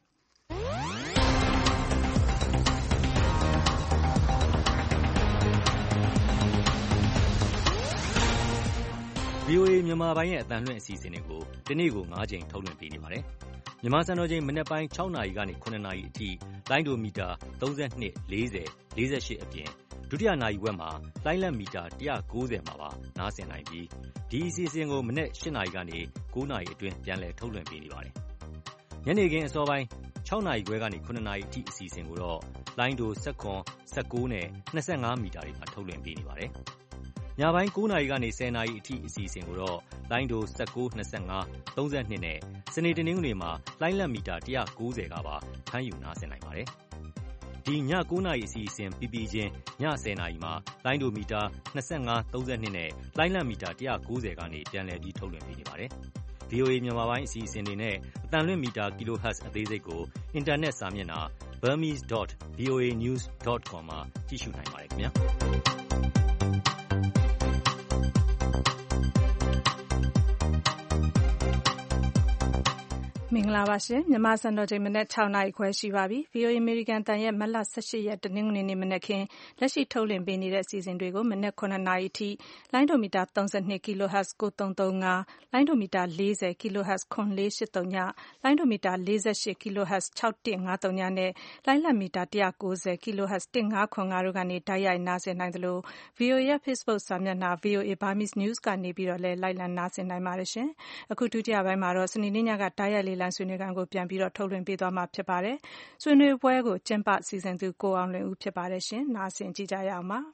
V O A မြန်မာပိုင်းရဲ့အသံလွှင့်အစီအစဉ်တွေကိုဒီနေ့ကို၅ကြိမ်ထုတ်လွှင့်ပေးနေပါတယ်။မြန်မာစံတော်ချိန်မနက်ပိုင်း၆နာရီကနေ၇နာရီအထိလိုင်းဒိုမီတာ၃၂, ၄၀, ၄၈အပြင်ဒုတိယနာရီဝက်မှာလိုင်းလတ်မီတာ၁၉၀မှာပါနားဆင်နိုင်ပြီးဒီအစီအစဉ်ကိုမနက်၈နာရီကနေ၉နာရီအတွင်းပြန်လည်ထုတ်လွှင့်ပေးနေပါတယ်။ညနေခင်းအစောပိုင်း၆နာရီခွဲကနေ၇နာရီအထိအစီအစဉ်ကိုတော့လိုင်းဒို၁၇, ၁၉နဲ့၂၅မီတာတွေမှာထုတ်လွှင့်ပေးနေပါတယ်။ညပိုင်း၉နာရီကနေ၁၀နာရီအထိအစီအစဉ်ကိုတော့လိုင်းဒို၁၉, ၂၅, ၃၂နဲ့စနေတနင်္ဂနွေမှာလိုင်းလတ်မီတာ၁၉၀ကပါဖမ်းယူနားဆင်နိုင်ပါတယ်။ဒီည၉နာရီအစီအစဉ်ပြီးပြီးချင်းည၁၀နာရီမှာလိုင်းဒိုမီတာ၂၅, ၃၂နဲ့လိုင်းလတ်မီတာ၁၉၀ကနေပြန်လည်ပြီးထုတ်လွှင့်ပေးနေပါတယ်။ဗီအိုအေ မြန်မာပိုင်းအစီအစဉ်တွေနဲ့အသံလွှင့်မီတာ kilohertz အသေးစိတ်ကိုအင်တာနက်စာမျက်နှာ burmese dot v o a news dot com မှာကြည့်ရှုနိုင်ပါတယ်ခင်ဗျာမင်္ဂလာပါရှင်မြန်မာစံတော်ချိန်မနက်၆နာရီခွဲရှိပါပြီ ဗီအိုအေ American တန်ရဲ့မတ်လ၁၈ရက်တနင်္ဂနွေနေ့မနက်ခင်းလက်ရှိထုတ်လွှင့်ပေးနေတဲ့အစီအစဉ်တွေကိုမနက်၇နာရီထိလိုင်းဒိုမီတာ၃၂ kilohertz ၉၃၃၅လိုင်းဒိုမီတာ၄၀ kilohertz ၇၄၈၃လိုင်းဒိုမီတာ၄၈ kilohertz ၆၁၅၃နဲ့လိုင်းလတ်မီတာ၁၉၀ kilohertz ၁၅၇၅တို့ကနေတိုက်ရိုက်နားဆင်နိုင်သလို ဗီအိုအေ ရဲ့ Facebook စာမျက်နှာ ဗီအိုအေ Burmese News ကနေပြီးတော့လည်းလိုက်လံနားဆင်နိုင်ပါတယ်ရှင်အခုဒုတိယပိုင်းမှာတော့စနေနေ့ညကတိုက်ရိုက်လေးလံဆွေးနွေးခန်းကိုပြန်ပြီးတော့ထုတ်လွှင့်ပေးသွားမှာဖြစ်ပါတယ်ဆွေးနွေးပွဲကိုကျင်းပစီစဉ်သူကိုအောင်လွင်ဦးဖြစ်ပါတယ်ရှင်နားဆင်ကြည့်ကြရအောင်ပါ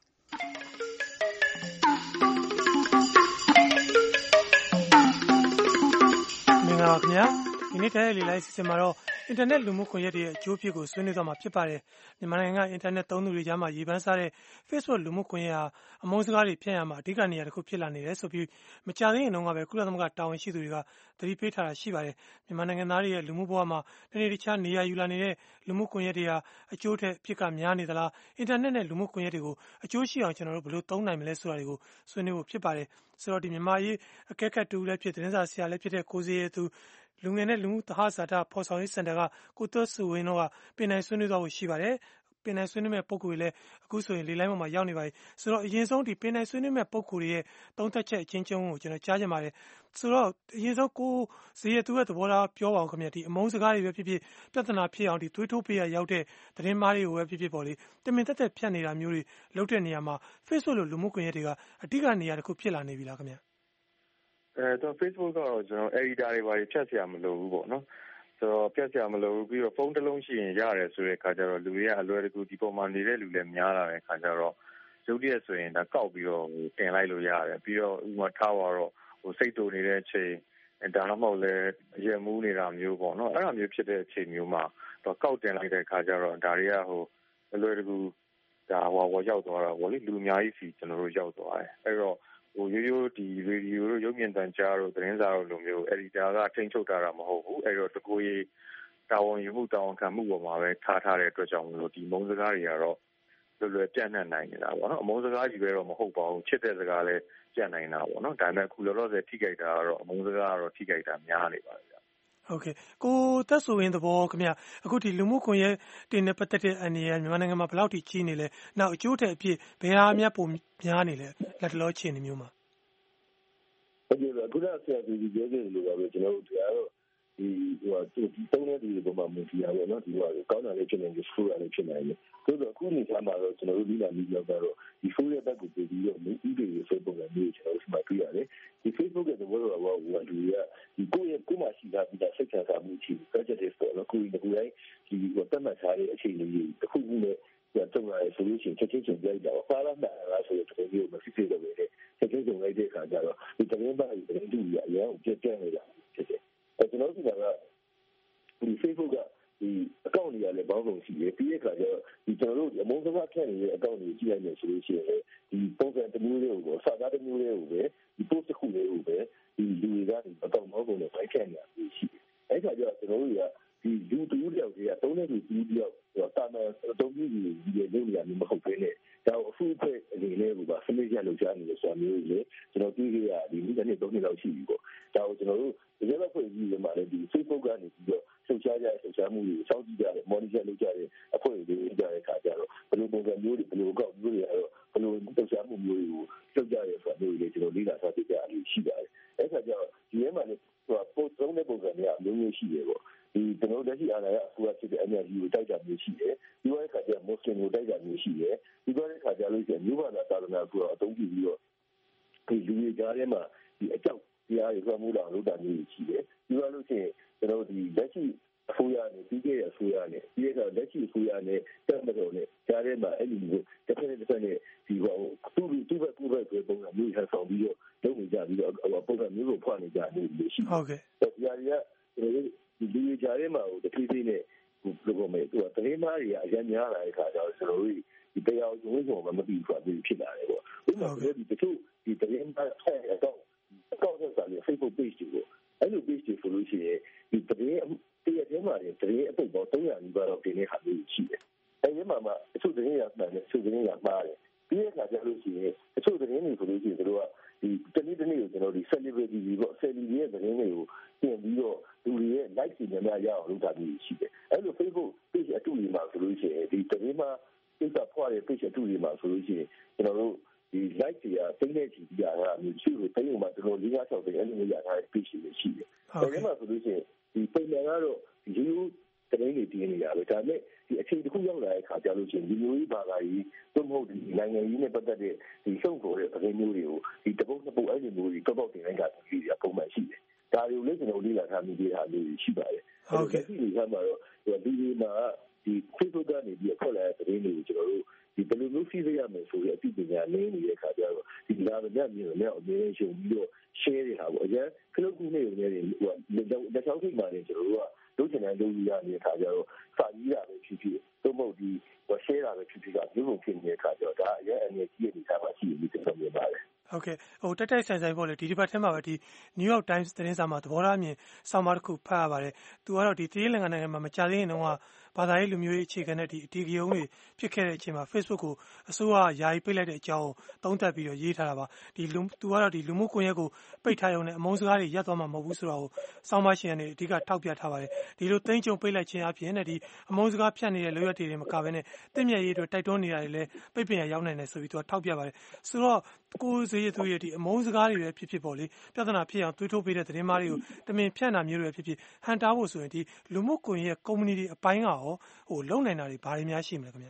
မင်္ဂလာပါခင်ဗျာဒီနေ့တိုက်ရိုက်လေးလိုင်းစီစဉ်မှာတော့အင်တာနက်လူမှုကွန်ရက်တွေရဲ့အကျိုးဖြစ်ကိုဆွေးနွေးသွားမှာဖြစ်ပါတယ်မြန်မာနိုင်ငံကအင်တာနက်သုံးသူတွေကြားမှာရေပန်းစားတဲ့ Facebook လူမှုကွန်ရက်ဟာအမုန်းစကားတွေဖြန့်ရမှာအဓိကနေရာတစ်ခုဖြစ်လာနေတယ်ဆိုပြီးမကြာသေးခင်တုန်းကပဲကုလသမဂ္ဂတာဝန်ရှိသူတွေကသတိပေးထားတာရှိပါတယ်မြန်မာနိုင်ငံသားတွေရဲ့လူမှုဘဝမှာတနေ့တခြားနေရာယူလာနေတဲ့လူမှုကွန်ရက်တွေဟာအကျိုးထက်အဖြစ်ကများနေသလားအင်တာနက်နဲ့လူမှုကွန်ရက်တွေကိုအကျိုးရှိအောင်ကျွန်တော်တို့ဘယ်လိုသုံးနိုင်မလဲဆိုတာတွေကိုဆွေးနွေးဖို့ဖြစ်ပါတယ်ဆိုတော့ဒီမြန်မာရေးအကဲခတ်တူလည်းဖြစ်သတင်းစာဆရာလည်းဖြစ်တဲ့ကိုစီရဲသူလူငယ်နဲ့လူမှုသဟဇာတဖော်ဆောင်ရေးစင်တာကကိုသွတ်စုဝင်းတို့ကပြင်နိုင်ဆွေးနွေးသွားဖို့ရှိပါတယ်ပင်နိုင်ဆွေးနွေးမဲ့ပုံကိုယ်တွေလည်းအခုဆိုရင်လေလိုင်းပေါ်မှာရောက်နေပါပြီဆိုတော့အရင်ဆုံးဒီပင်နိုင်ဆွေးနွေးမဲ့ပုံကိုယ်တွေရဲ့သုံးသက်ချက်အချင်းချင်းကိုကျွန်တော်ကြားချင်ပါတယ်ဆိုတော့အရင်ဆုံးကိုဇေယျသူရဲ့သဘောထားပြောပါအောင်ခင်ဗျာဒီအမုန်းစကားတွေပဲဖြစ်ဖြစ်ပြဿနာဖြစ်အောင်ဒီသွေးထိုးပေးရရောက်တဲ့သတင်းမားတွေကိုပဲဖြစ်ဖြစ်ပေါ့လေတမင်သက်သက်ဖြတ်နေတာမျိုးတွေလုပ်တဲ့နေရာမှာ Facebook လိုလူမှုကွန်ရက်တွေကအဓိကနေရာတစ်ခုဖြစ်လာနေပြီလားခင်ဗျာအဲတော့ Facebook ကတော့ကျွန်တော် editor တွေပါဖြတ်เสียမလို့ဘူးပေါ့နော်ဆိုတော့ဖြတ်เสียမလို့ပြီးတော့ဖုန်းတစ်လုံးရှိရင်ရတယ်ဆိုတဲ့အခါကျတော့လူတွေကအလွယ်တကူဒီပုံမှာနေတဲ့လူလည်းများလာတဲ့အခါကျတော့ရုပ်တရက်ဆိုရင်ဒါကောက်ပြီးတော့တင်လိုက်လို့ရတယ်ပြီးတော့ဥပမာထားပါတော့ဟိုစိတ်တူနေတဲ့အချိန်ဒါမှမဟုတ်လဲရမူးနေတာမျိုးပေါ့နော်အဲ့လိုမျိုးဖြစ်တဲ့အချိန်မျိုးမှာတော့ကောက်တင်လိုက်တဲ့အခါကျတော့ဒါတွေကဟိုအလွယ်တကူဒါဟိုဟိုရောက်သွားတာပေါ့လေလူအများကြီးစီကျွန်တော်တို့ရောက်သွားတယ်အဲ့တော့ဟိုရိုးရိုးဒီရေဒီယိုတို့ရုပ်မြင်သံကြားတို့သတင်းစာတို့လိုမျိုးအဲ့ဒီဒါကထိန်းချုပ်ထားတာမဟုတ်ဘူးအဲ့တော့တကူကြီးတာဝန်ယူမှုတာဝန်ခံမှုပေါ်မှာပဲထားထားတဲ့အတွက်ကြောင့်မလို့ဒီမုန်းစကားတွေကတော့လွယ်လွယ်ပြန့်နှံ့နိုင်နေတာပေါ့နော်အမုန်းစကားကြီးပဲတော့မဟုတ်ပါဘူးချစ်တဲ့စကားလည်းပြန့်နိုင်တာပေါ့နော်ဒါပေမဲ့အခုလောလောဆယ်ထိကြိုက်တာကတော့အမုန်းစကားကတော့ထိကြိုက်တာများနေပါပြီဟုတ်ကဲ့ကိုသက်ဆိုရင်သဘောခင်ဗျအခုဒီလူမှုကွန်ရက်တင်နေပတ်သက်တဲ့အနေနဲ့မြန်မာနိုင်ငံမှာဘယ်လောက်ထိကြီးနေလဲနောက်အကျိုးထက်အဖြစ်ဘယ်ဟာများပုံများနေလဲလက်တလောအခြေအနေမျိုးမှာဟုတ်ကဲ့အခုတော့ဆရာကြီးပြောခဲ့လို့ပါပဲကျွန်တော်တို့ကတော့ဒီဟိုသူဒီတုံးတဲ့ဒီပုံမှာမူတည်ရပါတော့ဒီဟာကောင်းတာလေးဖြစ်နေတယ်ဆိုးရတယ်ဖြစ်နေတယ်ဆိုတော့အခုနေသားမှာတော့ကျွန်တော်တို့ဒီလာပြီးတော့ကတော့ဒီဆိုးတဲ့ဘက်ကိုပြည်ပြီးတော့ဥပဒေရေးဆိုပုံကမျိုးကျွန်တော်တို့မှတွေ့ရတယ်ဒီ Facebook ရဲ့သဘောတော့ဟိုကဒီကဒီကိုယ့်ရဲ့ကိုယ်မှာရှိတာဒီစိတ်ချစာမှုချီ prejudice တော့ကိုယ်ကိုယ်တိုင်းဒီဟိုတတ်မှတ်ထားတဲ့အခြေအနေကြီးတစ်ခုခုနဲ့တုံးလာတဲ့ solution ချက်ချင်းချင်းပြလိုက်တော့ပါလာတာလားဆိုတဲ့ပုံမျိုးမဖြစ်သေးတော့ပဲချက်ချင်းချင်းလိုက်တဲ့အခါကျတော့ဒီသတင်းပါးတွေတူရအရင်ပြည့်ပြည့်နေတာဖြစ်တယ်ကျွန်တော်တို့ကဒီ Facebook ကဒီ account တွေကလည်းဘောင်းဆုံးရှိတယ်ပြီးတဲ့အခါကျတော့ဒီကျွန်တော်တို့အမုန်းစကားဖြန့်နေတဲ့ account တွေကြည့်ရမယ်ဆိုလို့ရှိရင်ဒီပုံစံတစ်မျိုးလေးကိုစာသားတစ်မျိုးလေးကိုပဲဒီ post တစ်ခုလေးကိုပဲဒီလူတွေကနေ account ဘောင်းဆုံးနဲ့ဖိုက်ဖြန့်နေတာရှိတယ်အဲ့ခါကျတော့ကျွန်တော်တို့ကဒီလူတူတယောက်ကြီးကသုံးတဲ့လူတူတယောက်တာမန်အသုံးပြုပြီးဒီလိုလုပ်ရမျိုးမဟုတ်ဘဲနဲ့ဒါအဖူးဖွဲ့အနေနဲ့ကစနစ်ရလောက်ချနေလို့ဆိုတာမျိုးကြီးကျွန်တော်တွေ့ရဒီမိနစ်သုံးမိနစ်လောက်ရှိပြီပေါ့ဒါကိုကျွန်တော်တို့ဒီလိုဖွဲ့ပြီးရမှာလေဒီ Facebook ကနေပြီးတော့လှုပ်ရှားကြတဲ့လှုပ်ရှားမှုတွေစောင့်ကြည့်ကြတယ် monitor လုပ်ကြတဲ့အဖွဲ့တွေကြတဲ့ခါကျတော့ဘယ်လိုပုံစံမျိုးတွေဘယ်လိုကောက်မျိုးတွေကတော့ဘယ်လိုလှုပ်ရှားမှုမျိုးတွေကိုလုပ်ကြရဲဆိုတာမျိုးတွေကျွန်တော်လေ့လာစားပြကြအလို့ရှိပါတယ်အဲ့ခါကျတော့ဒီထဲမှာလေဟိုပို့သုံးတဲ့ပုံစံတွေအမျိုးမျိုးရှိတယ်ပေါ့ဒီကျွန်တော်လက်ရှိအားရအကူအဖြစ်တဲ့အများကြီးကိုတိုက်တာမျိုးရှိတယ်ဒီဘက်ခါကျမွတ်စလင်ကိုတိုက်တာမျိုးရှိတယ်ဒီဘက်ခါကျလို့ရှိရင်မြို့ဘာသာသာသနာကိုအသုံးပြုပြီးတော့ဒီလူတွေကြားထဲမှာဒီအကြောက်တရားတွေလွှမ်းမိုးလာလို့တာမျိုးရှိတယ်ဒီလိုလို့ရှိရင်ကျွန်တော်ဒီလက်ရှိအစိုးရနဲ့ပြီးခဲ့တဲ့အစိုးရနဲ့ပြီးခဲ့တဲ့လက်ရှိအစိုးရနဲ့တက်မတော်နဲ့ကြားထဲမှာအဲ့ဒီကိုတစ်ဖက်တစ်ဖက်နဲ့ဒီဟိုသူ့သူ့ဘက်ကိုယ်ဘက်ကိုပုံစံမျိုးဟန်ဆောင်ပြီးတော့လုပ်နေကြပြီးတော့ပုံစံမျိုးကိုဖွင့်နေကြတယ်လို့ရှိဟုတ်ကဲ့ဒီအရာတွေကကျွန်တော်ဒီလူတွေကြားထဲမှာဟိုတဖြည်းဖြည်းနဲ့ဘယ်လိုမဲသူကသတင်းမားတွေအရင်များလာတဲ့ခါကျတော့ကျွန်တော်တို့ဒီတရားဝင်ဆုံးမမပြီးဆိုတာဖြစ်လာတယ်ပေါ့ဥပမာဒီတချို့ဒီသတင်းမားဆက်အတော့အကောင့်ဆက်စာလေး Facebook page ကိုလို့ရှိရင်ဒီတရေတရေထဲမှာတရေအပုတ်ပေါင်းသုံးရာနီးပါးတော့တင်တဲ့ဟာမျိုးရှိတယ်အဲဒီမှာမှအချို့သတင်းရမှန်တယ်အချို့သတင်းရမှားတယ်ပြီးတဲ့အခါကျလို့ရှိရင်အချို့သတင်းတွေဆိုလို့ရှိရင်တို့ကဒီတနည်းတနည်းကိုကျွန်တော်ဒီ celebrity တွေပေါ့ celebrity ရဲ့သတင်းတွေကိုပြင်ပြီးတော့လူတွေရဲ့ like တွေများများရအောင်လုပ်တာမျိုးရှိတယ်အဲလို Facebook page အတူတွေမှာဆိုလို့ရှိရင်ဒီသတင်းမှာသိတာဖွားတဲ့ page အတူတွေမှာဆိုလို့ရှိရင်ကျွန်တော်တို့ဒီ like တွေကတိတ်နေချီပြတာမျိုးရှိတယ်တိုင်းမှာကျွန်တော်၄-၅-၆သိန်းအဲ့လိုရထားတဲ့ page တွေရှိတယ်အဲဒီမှာဆိုလို့ရှိရင်ဒီပုံမှန်ကတော့ဒီရိုးရိုးသတင်းတွေတင်နေတာပဲဒါပေမဲ့ဒီအချိန်တစ်ခုရောက်လာတဲ့အခါကျလို့ရှိရင်ဒီမျိုးကြီးဘာသာရေးသို့မဟုတ်ဒီနိုင်ငံရေးနဲ့ပတ်သက်တဲ့ဒီရှုပ်ပေါ်တဲ့သတင်းမျိုးတွေကိုဒီတပုတ်နှစ်ပုတ်အဲ့ဒီမျိုးတွေတော့တော့တင်လိုက်တာဒီကပုံမှန်ရှိတယ်ဒါတွေကိုလည်းကျွန်တော်လေ့လာထားမိသေးတာမျိုးရှိပါတယ်ဟုတ်ကဲ့ဒီကမှာတော့ဒီဒီမှာဒီ Facebook ကနေပြီးထွက်လာတဲ့သတင်းတွေကိုကျွန်တော်တို့ဒီဘယ်လိုမျိုးစီးရရမယ်ဆိုတဲ့အသိပညာနည်းနေတဲ့အခါကျတော့ဒီလာတဲ့မျိုးမျိုးနဲ့အမြဲရှုံပြီးတော့ share တွေဟာပေါ့အရင်ခလုတ်ကူးနေနေတယ်ဟိုလက်ချောင်းထိပ်မှာနေကျွန်တော်တို့ကလုပ်ချင်တဲ့လုပ်ရတဲ့အခါကျတော့စာရေးတာပဲဖြစ်ဖြစ်သို့မဟုတ်ဒီ share တာပဲဖြစ်ဖြစ်ကမျိုးပုံဖြစ်နေတဲ့အခါကျတော့ဒါအရင်အနေကြီးအနေထားမှာရှိနေတယ်ကျွန်တော်မြင်ပါတယ်ဟုတ်ကဲ့ဟိုတက်တက်ဆိုင်ဆိုင်ပေါ့လေဒီဒီဘက်ထဲမှာပဲဒီ New York Times သတင်းစာမှာသဘောထားအမြင်ဆောင်းပါးတစ်ခုဖတ်ရပါတယ်သူကတော့ဒီတရေလင်္ကာနိုင်ငံမှာမကြသေးရင်တော့ဘာသာရေးလူမျိုးရေးအခြေခံတဲ့ဒီအတီးကယုံတွေဖြစ်ခဲ့တဲ့အချိန်မှာ Facebook ကိုအစိုးရယာယီပိတ်လိုက်တဲ့အကြောင်းသုံးသပ်ပြီးတော့ရေးထားတာပါဒီလူသူကတော့ဒီလူမှုကွန်ရက်ကိုပိတ်ထားရုံနဲ့အမုန်းစကားတွေရပ်သွားမှာမဟုတ်ဘူးဆိုတော့ဆောင်းပါးရှင်ကနေအဓိကထောက်ပြထားပါတယ်ဒီလိုသိမ်းကျုံပိတ်လိုက်ခြင်းအပြင်နဲ့ဒီအမုန်းစကားဖြန့်နေတဲ့လူရွက်တွေမကဘဲနဲ့တင့်မြတ်ရေးတွေတိုက်တွန်းနေတာတွေလည်းပိတ်ပင်ရရောက်နိုင်တယ်ဆိုပြီးသူကထောက်ပြပါတယ်ဆိုတော့ကိုယ်စေရသူရဲ့ဒီအမုန်းစကားတွေပဲဖြစ်ဖြစ်ပေါ့လေပြဿနာဖြစ်အောင်သွေးထိုးပေးတဲ့သတင်းမားတွေကိုတမင်ဖြန့်တာမျိုးတွေဖြစ်ဖြစ်ဟန်တားဖို့ဆိုရင်ဒီလူမှုကွန်ရက်ကုမ္ပဏီတွေအပိုင်းကရောဟိုလုံနိုင်တာတွေဘာတွေများရှိမလဲခင်ဗျ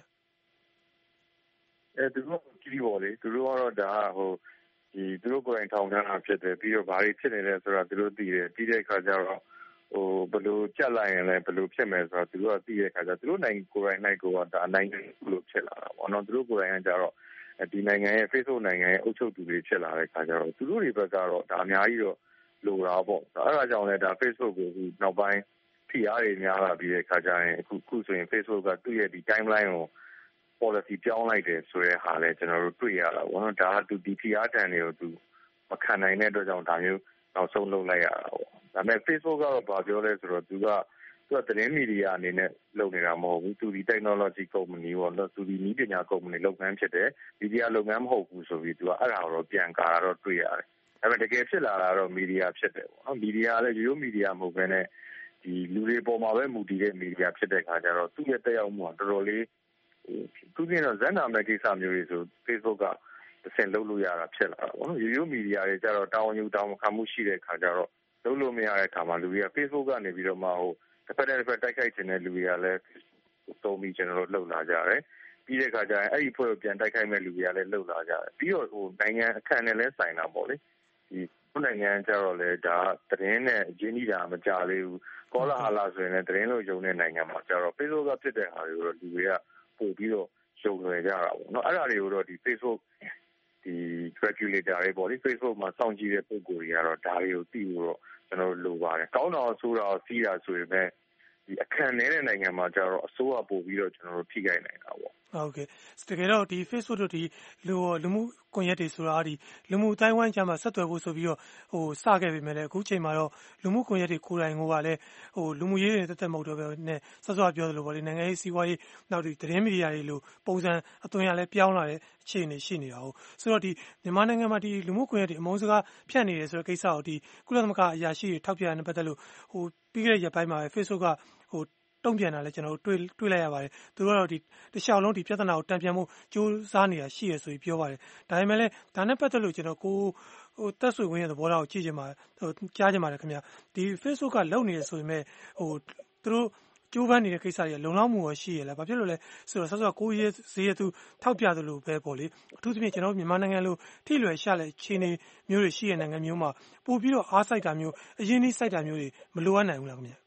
အဲသူတို့ကြည့်ပေါ်လေသူတို့ကတော့ဒါဟိုဒီသူတို့ကိုယ်တိုင်ထောင်ထားတာဖြစ်တယ်ပြီးတော့ဘာတွေဖြစ်နေလဲဆိုတာသူတို့သိတယ်ပြီးတဲ့အခါကျတော့ဟိုဘယ်လိုကြက်လိုက်ရင်လည်းဘယ်လိုဖြစ်မယ်ဆိုတော့သူတို့ကသိတဲ့အခါကျသူတို့နိုင်ကိုယ်တိုင်နိုင်ကိုကဒါနိုင်ငံလို့ဖြစ်လာတာပေါ့နော်သူတို့ကိုယ်တိုင်ကကြတော့ဒီနိုင်ငံရဲ့ Facebook နိုင်ငံရဲ့အုပ်ချုပ်သူတွေဖြစ်လာတဲ့အခါကျတော့သူတို့တွေဘက်ကတော့ဒါအများကြီးတော့လိုတာပေါ့အဲဒါကြောင့်လည်းဒါ Facebook ကိုအခုနောက်ပိုင်းဖိအားတွေများလာပြီးတဲ့အခါကျရင်အခုခုဆိုရင် Facebook ကသူ့ရဲ့ဒီ timeline ကို policy ပြောင်းလိုက်တယ်ဆိုတဲ့ဟာလည်းကျွန်တော်တို့တွေ့ရတာပေါ့နော်ဒါကသူဒီဖိအားတန်တွေကိုသူမခံနိုင်တဲ့အတွက်ကြောင့်ဒါမျိုးနောက်ဆုံးလုပ်လိုက်ရတာပေါ့ဒါပေမဲ့ Facebook ကတော့ဘာပြောလဲဆိုတော့သူကသူကသတင်းမီဒီယာအနေနဲ့လုပ်နေတာမဟုတ်ဘူးသူဒီ technology company ပေါ့နော်သူဒီနည်းပညာ company လုပ်ငန်းဖြစ်တယ်မီဒီယာလုပ်ငန်းမဟုတ်ဘူးဆိုပြီးသူကအဲ့ဒါတော့ပြန်ကာတာတော့တွေ့ရတယ်ဒါပေမဲ့တကယ်ဖြစ်လာတာတော့မီဒီယာဖြစ်တယ်ပေါ့နော်မီဒီယာလည်းရိုးရိုးမီဒီယာမဟုတ်ဘဲနဲ့ဒီလူတွေပေါ်မှာပဲမူတည်တဲ့မီဒီယာဖြစ်တဲ့ခါကျတော့သူ့ရဲ့တက်ရောက်မှုကတော်တော်လေးသူကတော့ဇန်နာမဲ့ကိစ္စမျိုးတွေဆို Facebook ကတစ်ဆင့်လုပ်လို့ရတာဖြစ်လာတာပေါ့နော်ရိုးရိုးမီဒီယာတွေကျတော့တာဝန်ယူတာဝန်ခံမှုရှိတဲ့ခါကျတော့လုပ်လို့မရတဲ့ခါမှာလူတွေက Facebook ကနေပြီးတော့မှဟိုတစ်ဖက်တစ်ဖက်တိုက်ခိုက်နေတဲ့လူတွေကလည်းသုံးပြီးကျွန်တော်တို့လှုပ်လာကြတယ်ပြီးတဲ့ခါကျရင်အဲ့ဒီဖွဲ့ကိုပြန်တိုက်ခိုက်မဲ့လူတွေကလည်းလှုပ်လာကြတယ်ပြီးတော့ဟိုနိုင်ငံအခန့်နဲ့လည်းဆိုင်တာပေါ့လေဒီနိုင်ငံကျတော့လေဒါသတင်းနဲ့အကျဉ်းကြီးတာမကြသေးဘူးကောလာဟာလာဆိုရင်လည်းသတင်းလို့ယုံတဲ့နိုင်ငံမှာကျတော့ Facebook ကဖြစ်တဲ့ဟာတွေကိုတော့လူတွေကပို့ပြီးတော့ယုံလွယ်ကြတာပေါ့နော်အဲ့ဒါတွေကိုတော့ဒီ Facebook ဒီ regulator တွေပေါ့လေ Facebook မှာစောင့်ကြည့်တဲ့ပုံကိုယ်တွေကတော့ဒါတွေကိုသိလို့တော့ကျွန်တော်တို့လိုပါတယ်ကောင်းတာဆိုးတာစီးတာဆိုရင်ပဲဒီအခန့်နေတဲ့နိုင်ငံမှာကျတော့အစိုးရပို့ပြီးတော့ကျွန်တော်တို့ထိခိုက်နေတာပေါ့ဟုတ်ကဲ့တကယ်တော့ဒီ Facebook တို့ဒီလူလူမှုကွန်ရက်တွေဆိုတာဒီလူမှုအတိုင်းဝိုင်းချမ်းမှာဆက်သွယ်ဖို့ဆိုပြီးတော့ဟိုစခဲ့ပြီမဲ့လည်းအခုချိန်မှာတော့လူမှုကွန်ရက်တွေကိုယ်တိုင်ကလည်းဟိုလူမှုရေးတွေတက်တက်မဟုတ်တော့ပဲနဲ့ဆော့ဆော့ပြောသလိုပေါ့လေနိုင်ငံရေးစီးပွားရေးနောက်ဒီသတင်းမီဒီယာတွေလိုပုံစံအသွင်ရလဲပြောင်းလာတဲ့အခြေအနေရှိနေတာဟုတ်ဆိုတော့ဒီမြန်မာနိုင်ငံမှာဒီလူမှုကွန်ရက်တွေအမုန်းစကားဖြန့်နေတယ်ဆိုတဲ့ကိစ္စကိုဒီကုလသမဂ္ဂအရာရှိတွေထောက်ပြနေပတ်သက်လို့ဟိုပြီးခဲ့တဲ့ရက်ပိုင်းမှာပဲ Facebook ကဟိုတုံ့ပြန်တာလည်းကျွန်တော်တို့တွေ့တွေ့လိုက်ရပါတယ်သူတို့ကတော့ဒီတခြားလုံးဒီပြဿနာကိုတံပြန်မှုစူးစမ်းနေတာရှိရဆိုပြီးပြောပါတယ်ဒါပေမဲ့လည်းဒါနဲ့ပတ်သက်လို့ကျွန်တော်ကိုဟိုတက်ဆွေဝင်းရဲ့သဘောထားကိုကြည့်ချင်ပါဟိုကြားချင်ပါတယ်ခင်ဗျဒီ Facebook ကလုပ်နေတယ်ဆိုပေမဲ့ဟိုသူတို့ကျိုးပန်းနေတဲ့ကိစ္စတွေလုံလောက်မှုရောရှိရလားဘာဖြစ်လို့လဲဆိုတော့ဆော့ဆော့ကိုရေးဈေးရသူထောက်ပြသလိုပဲပေါ့လေအထူးသဖြင့်ကျွန်တော်မြန်မာနိုင်ငံလိုထိလွယ်ရှလဲခြေနေမျိုးတွေရှိတဲ့နိုင်ငံမျိုးမှာပို့ပြီးတော့အားစိုက်တာမျိုးအရင်းနှီးစိုက်တာမျိုးတွေမလိုအပ်နိုင်ဘူးလားခင်ဗျ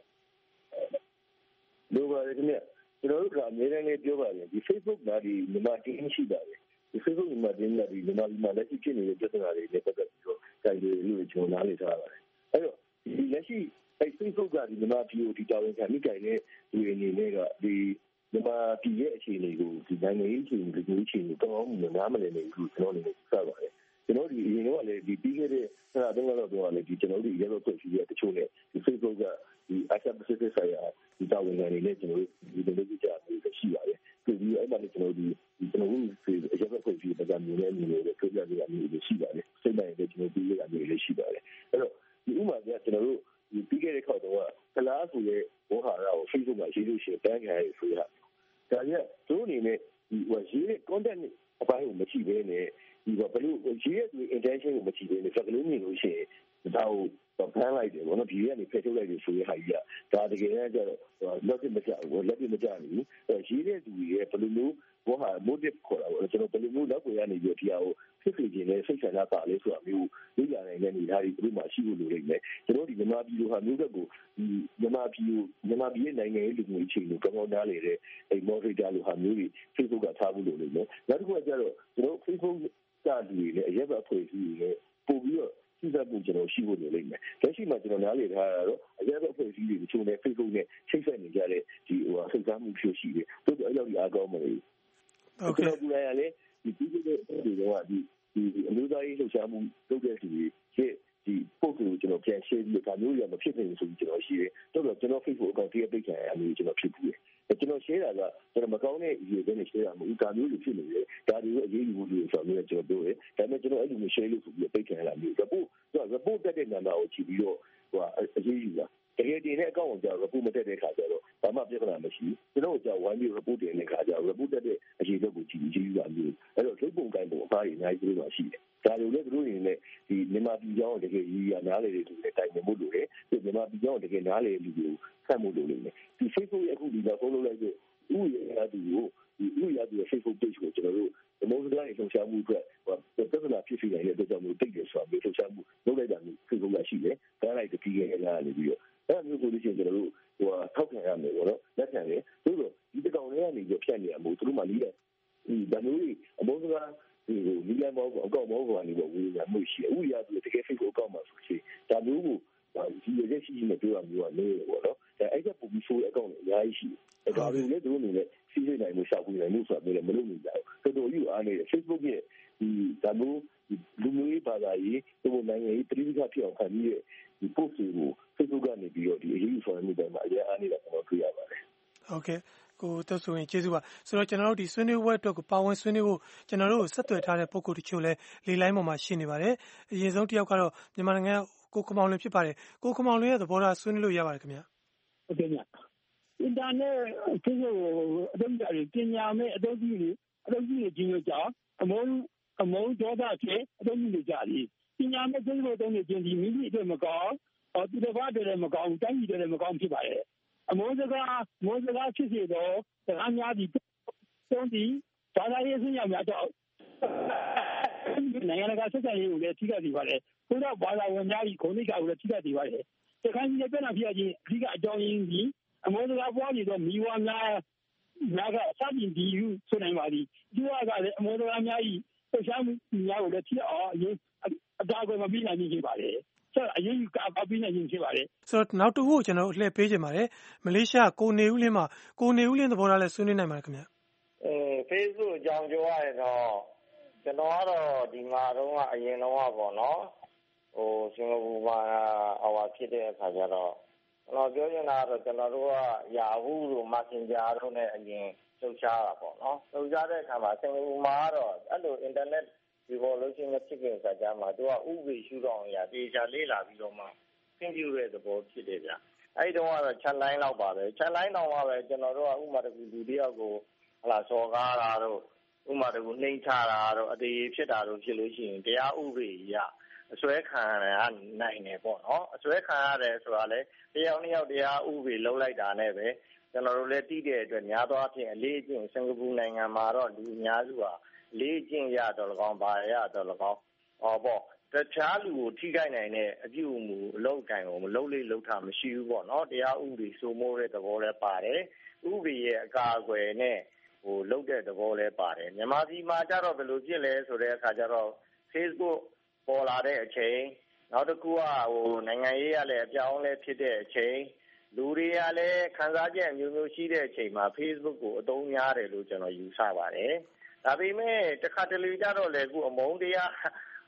လိုပါတယ်ခင်ဗျကျွန်တော်တို့ကအများနဲ့ပြောပါတယ်ဒီ Facebook ကဒီမြန်မာတင်းရှိပါတယ်ဒီ Facebook မြန်မာတင်းကဒီမြန်မာပြည်မှာလက်ရှိဖြစ်နေတဲ့ပြဿနာတွေနဲ့ပတ်သက်ပြီးတော့ကြိုင်တွေလို့ကျွန်တော်နားလည်ထားပါတယ်အဲ့တော့ဒီလက်ရှိအဲ့ Facebook ကဒီမြန်မာပြည်ကိုဒီတာဝန်ခံမိကြိုင်တဲ့လူတွေအနေနဲ့ကဒီမြန်မာပြည်ရဲ့အခြေအနေကိုဒီနိုင်ငံရေးအခြေအနေလူမျိုးအခြေအနေတောင်းမှုနဲ့နားမလည်နေဘူးကျွန်တော်အနေနဲ့စပါတယ်ကျွန်တော်ဒီအရင်ကလည်းဒီပြီးခဲ့တဲ့ဆရာတော်ကတော့ပြောရတယ်ဒီကျွန်တော်တို့ရဲဘော်ဖွဲ့စည်းရတချို့နဲ့ဒီ Facebook ကဒီ Asia Pacific ဆိုင်ရာဒီတာဝန်ခံတွေနဲ့ကျွန်တော်တို့ဒီလိုမျိုးကြားနေရှိပါတယ်ဒီအဲ့မှာလည်းကျွန်တော်တို့ဒီကျွန်တော်တို့အရက်ဘက်ဖွဲ့စည်းတဲ့ကမျိုးနဲ့မျိုးတွေပြောပြရမျိုးတွေရှိပါတယ်စိတ်နိုင်တဲ့ကျွန်တော်ပြီးရတာမျိုးတွေရှိပါတယ်အဲ့တော့ဒီဥမာကကျွန်တော်တို့ဒီပြီးခဲ့တဲ့ခေါက်တော့ကလားဆိုတဲ့ဘောဟာရာကို Facebook မှာရေးလို့ရှိရင်တန်းခံရဆိုရဒါကြီးကတို့အနေနဲ့ဒီဟိုရေးတဲ့ content အပိုင်းကိုမရှိဘဲနဲ့ဒီဘယ်လိုရေးရတဲ့ intention ကိုမရှိဘဲနဲ့စကားလုံးမြင်လို့ရှိရင်ဒါကိုဖမ်းလိုက်တယ်ဘောနော်ဒီကနေဖယ်ထုတ်လိုက်တယ်ဆိုရဟာကြီးကဒါတကယ်တမ်းကျတော့လက်ပြမကျဘူးလက်ပြမကျဘူးရေးတဲ့သူရဲ့ဘယ်လိုမျိုးဘောဟာ motive ခေါ်တာပေါ့ကျွန်တော်ဘယ်လိုမျိုးလက်ပေါ်ရနေပြီးဒီဟာကိုဖြစ်ဖြစ်ခြင်းနဲ့စိတ်ဆန္ဒပါလဲဆိုတာမျိုးသိကြနိုင်တဲ့နေသားတွေဒီမှာရှိဖို့လိုနေတယ်ကျွန်တော်ဒီမြန်မာပြည်လိုဟာမျိုးသက်ကိုဒီမြန်မာပြည်ကိုမြန်မာပြည်ရဲ့နိုင်ငံရေးလူမှုအခြေအနေကိုကောင်းကောင်းနားလည်တဲ့အဲ moderator လိုဟာမျိုးတွေ Facebook ကထားဖို့လိုနေတယ်နောက်တစ်ခုကကျတော့ကျွန်တော် Facebook ကလူတွေနဲ့အရက်ဘက်အဖွဲ့အစည်းတွေနဲ့ပို့ပြီးတော့စီးစပ်မှုကျွန်တော်ရှိဖို့လိုနေတယ်လက်ရှိမှာကျွန်တော်နားလည်ထားတာတော့အရက်ဘက်အဖွဲ့အစည်းတွေတချို့နဲ့ Facebook နဲ့ချိတ်ဆက်နေကြတဲ့ဒီဟိုစိတ်သားမှုဖြစ်ရှိတယ်တိုးတော့အရောက်ဒီအားကောင်းမလို့ဟုတ်ကဲ့ဒီလိုရလေဒီဒီဒီဒီတော့ဒီဒီအမျိုးသားရေးလှုပ်ရှားမှုလုပ်တဲ့သူတွေရဲ့ဒီပုံစံကိုကျွန်တော်ပြန် share ပြီးဒါမျိုးရမဖြစ်နိုင်ဘူးဆိုပြီးကျွန်တော်ရှိတယ်တော်တော်ကျွန်တော် Facebook account တစ်ပိတ်ခံရမျိုးကျွန်တော်ဖြစ်ပြီးတယ်ကျွန်တော် share တာကကျွန်တော်မကောင်းတဲ့ idea တွေနဲ့ share တာမဟုတ်ဘူးဒါမျိုးလိုဖြစ်နေတယ်ဒါတွေကိုအရေးယူဖို့လို့ဆိုတော့ကျွန်တော်ပြောတယ်ဒါပေမဲ့ကျွန်တော်အဲ့လိုမျိုး share လို့ဆိုပြီးပိတ်ခံရတာမျိုး report ကျွန်တော် report တက်တဲ့ number ကိုကြည့်ပြီးတော့ဟိုအရေးယူတာတကယ်တင်တဲ့အကောင့်ကိုကြာ report မတက်တဲ့ခါကျတော့ဘာမှပြဿနာမရှိဘူးကျွန်တော်ကြာ one day report တင်တဲ့ခါကျ report တက်တဲ့အရေးအတွက်ကိုကြည့်ပြီးယူတာမျိုးအဲ့တော့လုပ်ပုံကိုင်ပုံအမှားတွေအများကြီးလို့ရှိတယ်ဒါတွေလည်းသူတို့အနေနဲ့ဒီမြန်မာပြည်ကြောင်းတကယ်ရည်ရနားလေတွေတူနဲ့တိုင်ပင်မှုလိုတယ်ဒီမြန်မာပြည်ကြောင်းတကယ်နားလေလူတွေကိုဖတ်မှုလိုနေတယ်ဒီ Facebook ရဲ့အခုဒီတော့သုံးလို့လိုက်တဲ့ဥရရတူကိုဒီဥရရတူရဲ့ Facebook page ကိုကျွန်တော်တို့ဒီမိုကရေစီလှုပ်ရှားမှုအတွက်ဟိုပြဿနာဖြစ်စေတဲ့အတွက်ကြောင့်မို့တိတ်တယ်ဆိုတာမျိုးလှုပ်ရှားမှုလုပ်လိုက်တာမျိုး Facebook ကရှိတယ်ဒါလိုက်တပြီးခဲ့ရလာနေပြီးတော့အဲ့မျိုးဆိုလို့ရှိရင်ကျွန်တော်တို့ဟိုထောက်ခံရမယ်ပေါ့နော်လက်ခံတယ်သို့တော့ဒီတကောင်လေးကနေပြီးဖြတ်နေရမို့သူတို့မှလီးတယ်ဒီဒါမျိုးကြီးအမောစကားဒီကိုလီးလမ်းမောအကောက်မောကနေပေါ့ဝေးရမှုရှိဥရရတူတကယ် Facebook အကောက်မှာဆိုရှင်ဒါမျိုးကိုဒီရရှိရှိနဲ့ပြောရမျိုးကနေပေါ့နော်ဒါအဲ့ကပုံပြီးဆိုအကောက်အများကြီးရှိတယ်ဒါတွေလည်းသူတို့အနေနဲ့စီးစိတ်နိုင်မှုရှောက်ပြီးနိုင်မှုဆိုတာမျိုးလည်းမလုပ်နိုင်ကြဘူးတော်တော်ကြီးအားနေတယ် Facebook ရဲ့ဒီဒါမျိုးလူမျိုးရေးဘာသာရေးဒီလိုနိုင်ငံရေးပြည်ပဖြစ်အောင်ခံပြီးဒီ post တွေကို Facebook ကနေပြီးတော့ဒီအရေးယူဆောင်မှုတိုင်းမှာအရင်အားနေတာကျွန်တော်တွေ့ရပါတယ်ဟုတ်ကဲ့ကိုသက်ဆိုရင်ကျေးဇူးပါဆိုတော့ကျွန်တော်တို့ဒီဆွေးနွေးပွဲအတွက်ကိုပါဝင်ဆွေးနွေးဖို့ကျွန်တော်တို့ဆက်သွယ်ထားတဲ့ပုံကိုတချို့လဲလေလိုင်းပေါ်မှာရှိနေပါတယ်အရင်ဆုံးတစ်ယောက်ကတော့မြန်မာနိုင်ငံကိုခမောင်လွင်ဖြစ်ပါတယ်ကိုခမောင်လွင်ရဲ့သဘောထားဆွေးနွေးလို့ရပါတယ်ခင်ဗျာဟုတ်ကဲ့ညအင်တာနက်ကိုအသုံးကြရပညာမဲ့အသုံးပြုနေအသုံးပြုနေခြင်းကြောင့်အမုန်းအမုန်းဒေါသဖြစ်အသုံးပြုနေကြတယ်ပညာမဲ့သုံးဖို့သုံးနေခြင်းဒီမိမိအတွက်မကောင်းအော်သူတစ်ပါးတည်းလည်းမကောင်းတိုင်းပြည်တည်းလည်းမကောင်းဖြစ်ပါရဲ့အမုန်းစကားမုန်းစကားဖြစ်စေတော့စကားများပြီးသုံးပြီးဘာသာရေးဆင်းရဲများတော့နိုင်ငံတကာဆက်ဆံရေးကိုလည်းထိခိုက်စေပါတယ်ဘုရားဘာသာဝင်များကြီးခုံနိကကိုလည်းထိခိုက်စေပါတယ်တခါကြီးလည်းပြန်လာဖြစ်ခြင်းအဓိကအကြောင်းရင်းကြီးအမောစကားပွားနေတော့မိဝါများများကစတင်ဒီယူဆိုနိုင်ပါသည်ဒီကကလည်းအမောစကားများကြီးဆက်ရှားမှုများကိုလည်းထိအောင်အရင်အတားကိုမပြီးနိုင်ခြင်းဖြစ်ပါတယ်ဆိုတော့အရင်ကအပြီးနိုင်ခြင်းဖြစ်ပါတယ်ဆိုတော့နောက်တစ်ခုကျွန်တော်အလှည့်ပေးခြင်းပါတယ်မလေးရှားကိုနေဦးလင်းမှာကိုနေဦးလင်းသဘောထားလဲဆွေးနွေးနိုင်ပါတယ်ခင်ဗျအဲ Facebook အကြောင်းပြောရရင်တော့ကျွန်တော်ကတော့ဒီမှာတော့အရင်တော့ပေါ့နော်ဟိုစင်ကာပူမှာအဝါဖြစ်တဲ့အခါကျတော့ကျွန်တော်ပြောချင်တာကတော့ကျွန်တော်တို့က Yahoo တို့ Messenger တို့နဲ့အရင်လှုပ်ရှားတာပေါ့နော်လှုပ်ရှားတဲ့အခါမှာစင်ကာပူမှာကတော့အဲ့လို internet revolution မဖြစ်ခင်စကြမှာသူကဥပဒေရှုထောင့်အရာတေချာလေးလာပြီးတော့မှသင်ပြတဲ့သဘောဖြစ်တယ်ဗျအဲ့တုန်းကတော့ chat line လောက်ပါပဲ chat line တော့ပါပဲကျွန်တော်တို့ကဥပမာတကူလူတယောက်ကိုဟလာစော်ကားတာတို့ဥပမာတကူနှိမ့်ချတာတို့အသေးဖြစ်တာတို့ဖြစ်လို့ရှိရင်တရားဥပဒေအရအစွဲခံရနိုင်တယ်ပေါ့နော်အစွဲခံရတယ်ဆိုတာလေတယောက်နှစ်ယောက်တရားဥပဒေလုံးလိုက်တာနဲ့ပဲကျွန်တော်တို့လည်းတည်တဲ့အတွက်များသောအားဖြင့်အလေးအကျင့်စင်ကာပူနိုင်ငံမှာတော့လူအများစုဟာလေးကျင့်ရတော့၎င်းဘာရတော့၎င်းဟောပေါ့တခြားလူကိုထိခိုက်နိုင်တဲ့အပြုအမူအလုပ်ကံကိုမလုပ်လေလုပ်တာမရှိဘူးပေါ့နော်တရားဥပဒေစိုးမိုးတဲ့သဘောလည်းပါတယ်ဥပဒေရဲ့အကာအကွယ်နဲ့ဟိုလုပ်တဲ့သဘောလည်းပါတယ်မြန်မာပြည်မှာကျတော့ဘယ်လိုဖြစ်လဲဆိုတဲ့အခါကျတော့ Facebook ပေါ်လာတဲ့အချိန်နောက်တစ်ခုကဟိုနိုင်ငံရေးကလည်းအပြောင်းလဲဖြစ်တဲ့အချိန်လူတွေကလည်းခန်းစားချက်မျိုးမျိုးရှိတဲ့အချိန်မှာ Facebook ကိုအသုံးများတယ်လို့ကျွန်တော်ယူဆပါတယ်ဒါပေမဲ့တစ်ခါတလေကြတော့လေအခုအမုန်းတရားဟ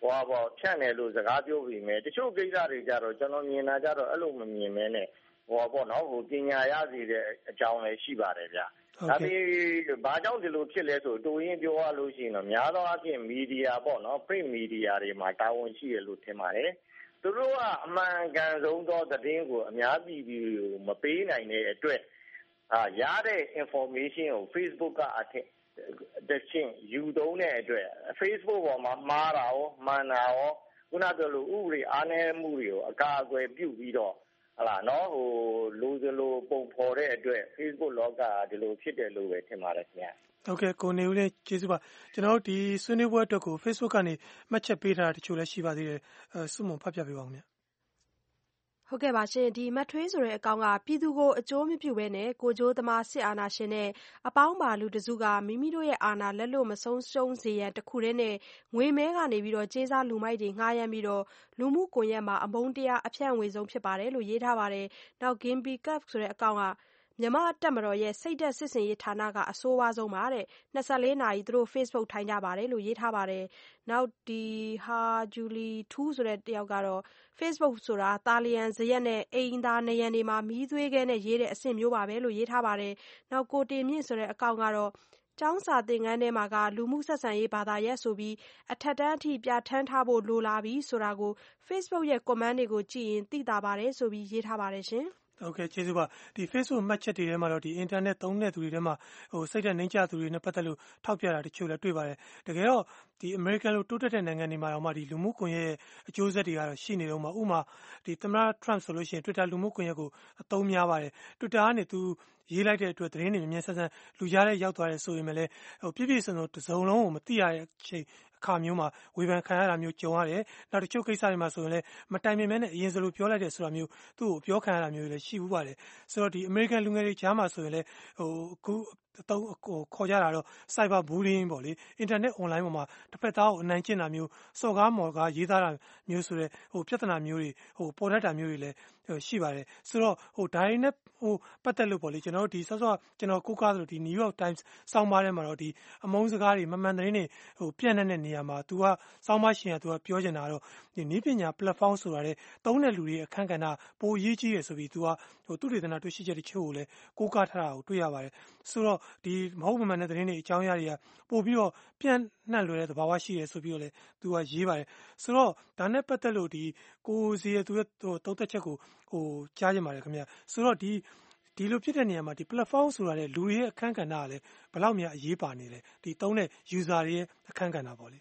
ဟိုပေါ့ဖြန့်တယ်လို့စကားပြောပြီးမယ်တချို့ကိစ္စတွေကြတော့ကျွန်တော်မြင်တာကြတော့အဲ့လိုမမြင်မဲနဲ့ဟိုပေါ့နော်ဟိုပညာရစီတဲ့အကြောင်းလည်းရှိပါတယ်ဗျာဒါပြီးဘာကြောင့်ဒီလိုဖြစ်လဲဆိုတူရင်းပြောရလို့ရှိရင်တော့များသောအားဖြင့်မီဒီယာပေါ့နော် print media တွေမှာတာဝန်ရှိရလို့ထင်ပါတယ်သူတို့ကအမှန်ကန်ဆုံးသောသတင်းကိုအများပြည်သူကိုမပေးနိုင်တဲ့အတွက်အာရတဲ့ information ကို Facebook ကအထက်တချင်းယူသုံးတဲ့အတွက် Facebook ပေါ်မှာမှားတာရောမှန်တာရောခုနပြောလို့ဥပဒေအားနည်းမှုတွေကိုအကာအကွယ်ပြုပြီးတော့ဟလာနော်ဟိုလူစလိုပုံဖော်တဲ့အတွက် Facebook လောကဒီလိုဖြစ်တယ်လို့ပဲထင်ပါတယ်ခင်ဗျာဟုတ်ကဲ့ကိုနေဦးလေးကျေးဇူးပါကျွန်တော်တို့ဒီဆွေးနွေးပွဲအတွက်ကို Facebook ကနေမှတ်ချက်ပေးထားတာတချို့လည်းရှိပါသေးတယ်အဲစုမုံဖတ်ပြပေးပါဦးခင်ဗျဟုတ်ကဲ့ပါရှင်ဒီမထွေးဆိုတဲ့အကောင်ကပြည်သူကိုအကျိုးမပြုဘဲနဲ့ကိုကျိုးသမားစစ်အာဏာရှင်နဲ့အပေါင်းပါလူတစုကမိမိတို့ရဲ့အာဏာလက်လွတ်မဆုံးရှုံးစေရန်တခုတည်းနဲ့ငွေမဲကနေပြီးတော့ကျေးစားလူမိုက်တွေငှားရမ်းပြီးတော့လူမှုကွန်ရက်မှာအမုန်းတရားအဖြန့်ဝေဆုံးဖြစ်ပါတယ်လို့ရေးထားပါတယ်နောက် Gimpy Cup ဆိုတဲ့အကောင်ကမြန်မာတက်မတော်ရဲ့စိတ်သက်စစ်စင်ရေးဌာနကအဆိုးဝါးဆုံးပါတဲ့နှစ်ဆယ့်လေးနာရီသူတို့ Facebook ထိုင်ကြပါတယ်လို့ရေးထားပါတယ်နောက်ဒီဟာဂျူလီထူးဆိုတဲ့တယောက်ကတော့ Facebook ဆိုတာတာလီယန်ဇရက်နဲ့အိမ်သားနေရန်တွေမှာမီးသွေးခဲနဲ့ရေးတဲ့အဆင့်မျိုးပါပဲလို့ရေးထားပါတယ်နောက်ကိုတင်မြင့်ဆိုတဲ့အကောင့်ကတော့ကျောင်းစာသင်ခန်းထဲမှာကလူမှုဆက်ဆံရေးဘာသာရပ်ဆိုပြီးအထက်တန်းအထိပြဋ္ဌာန်းထားဖို့လိုလာပြီဆိုတာကို Facebook ရဲ့ comment တွေကိုကြည့်ရင်သိတာပါတယ်ဆိုပြီးရေးထားပါတယ်ရှင်ဟုတ်ကဲ့ကျေးဇူးပါဒီ Facebook မှတ်ချက်တွေထဲမှာတော့ဒီ internet သုံးတဲ့သူတွေထဲမှာဟိုစိတ်ဓာတ်နှိမ့်ကျသူတွေနဲ့ပတ်သက်လို့ထောက်ပြတာတချို့လည်းတွေ့ပါတယ်တကယ်တော့ဒီ American လို့တိုးတက်တဲ့နိုင်ငံတွေမှာတော့မှဒီလူမှုကွန်ရက်ရဲ့အကျိုးဆက်တွေကတော့ရှိနေတော့မှဥမာဒီသမ္မတ Trump ဆိုလို့ရှိရင် Twitter လူမှုကွန်ရက်ကိုအသုံးများပါတယ် Twitter ကနေသူရေးလိုက်တဲ့အတွက်သတင်းတွေမြင်မြင်ဆန်းဆန်းလူကြားထဲရောက်သွားတယ်ဆိုရင်လည်းဟိုပြည့်ပြည့်စုံစုံတစ်စုံလုံးကိုမသိရတဲ့အချိန်အခါမျိုးမှာဝေဖန်ခံရတာမျိုးကြုံရတယ်။နောက်တချို့ကိစ္စတွေမှာဆိုရင်လည်းမတိုင်ပင်မဲနဲ့အရင်စလိုပြောလိုက်တယ်ဆိုတာမျိုးသူ့ကိုပြောခံရတာမျိုးလည်းရှိဘူးပါတယ်။ဆိုတော့ဒီ American လူငယ်တွေကြားမှာဆိုရင်လည်းဟိုအခုအတော့ခေါ်ကြတာတော့ cyber bullying ပေါ့လေ internet online ပေါ်မှာတစ်ဖက်သားကိုအနိုင်ကျင့်တာမျိုးစော်ကားမော်ကားရေးသားတာမျိုးဆိုတဲ့ဟိုပြဿနာမျိုးတွေဟိုပေါ်တတ်တာမျိုးတွေလည်းရှိပါတယ်ဆိုတော့ဟိုဒါရင်းနဲ့ဟိုပတ်သက်လို့ပေါ့လေကျွန်တော်တို့ဒီဆော့ဆော့ကျွန်တော်ကိုးကားသလိုဒီ New York Times စောင်းပါးထဲမှာတော့ဒီအမုန်းစကားတွေမမှန်သတင်းတွေဟိုပြန့်နေတဲ့နေရာမှာ तू ကစောင်းပါးရှင်က तू ကပြောချင်တာတော့ဒီနည်းပညာ platform ဆိုတာတဲ့သုံးတဲ့လူတွေအခန့်ကဏ္ဍပိုအရေးကြီးရယ်ဆိုပြီး तू ကဟိုသူတေသနာတွေ့ရှိချက်တချို့ကိုလည်းကိုးကားထားတာကိုတွေ့ရပါတယ်ဆိုတော့ဒီမဟုတ်မမှန်တဲ့သတင်းတွေအကြောင်းအရာတွေကပို့ပြီးတော့ပြန့်နှံ့လွယ်တဲ့သဘာဝရှိရယ်ဆိုပြီးတော့လည်း तू ကရေးပါတယ်ဆိုတော့ဒါနဲ့ပတ်သက်လို့ဒီကိုစီရ तू ရဲ့ဟိုတုံးသက်ချက်ကိုဟိုကြားကြပါတယ်ခင်ဗျဆိုတော့ဒီဒီလိုဖြစ်တဲ့နေရာမှာဒီ platform ဆိုတာလေလူတွေရဲ့အခန်းကဏ္ဍကလည်းဘယ်လောက်များအရေးပါနေလဲဒီသုံးတဲ့ user တွေရဲ့အခန်းကဏ္ဍပေါ့လေ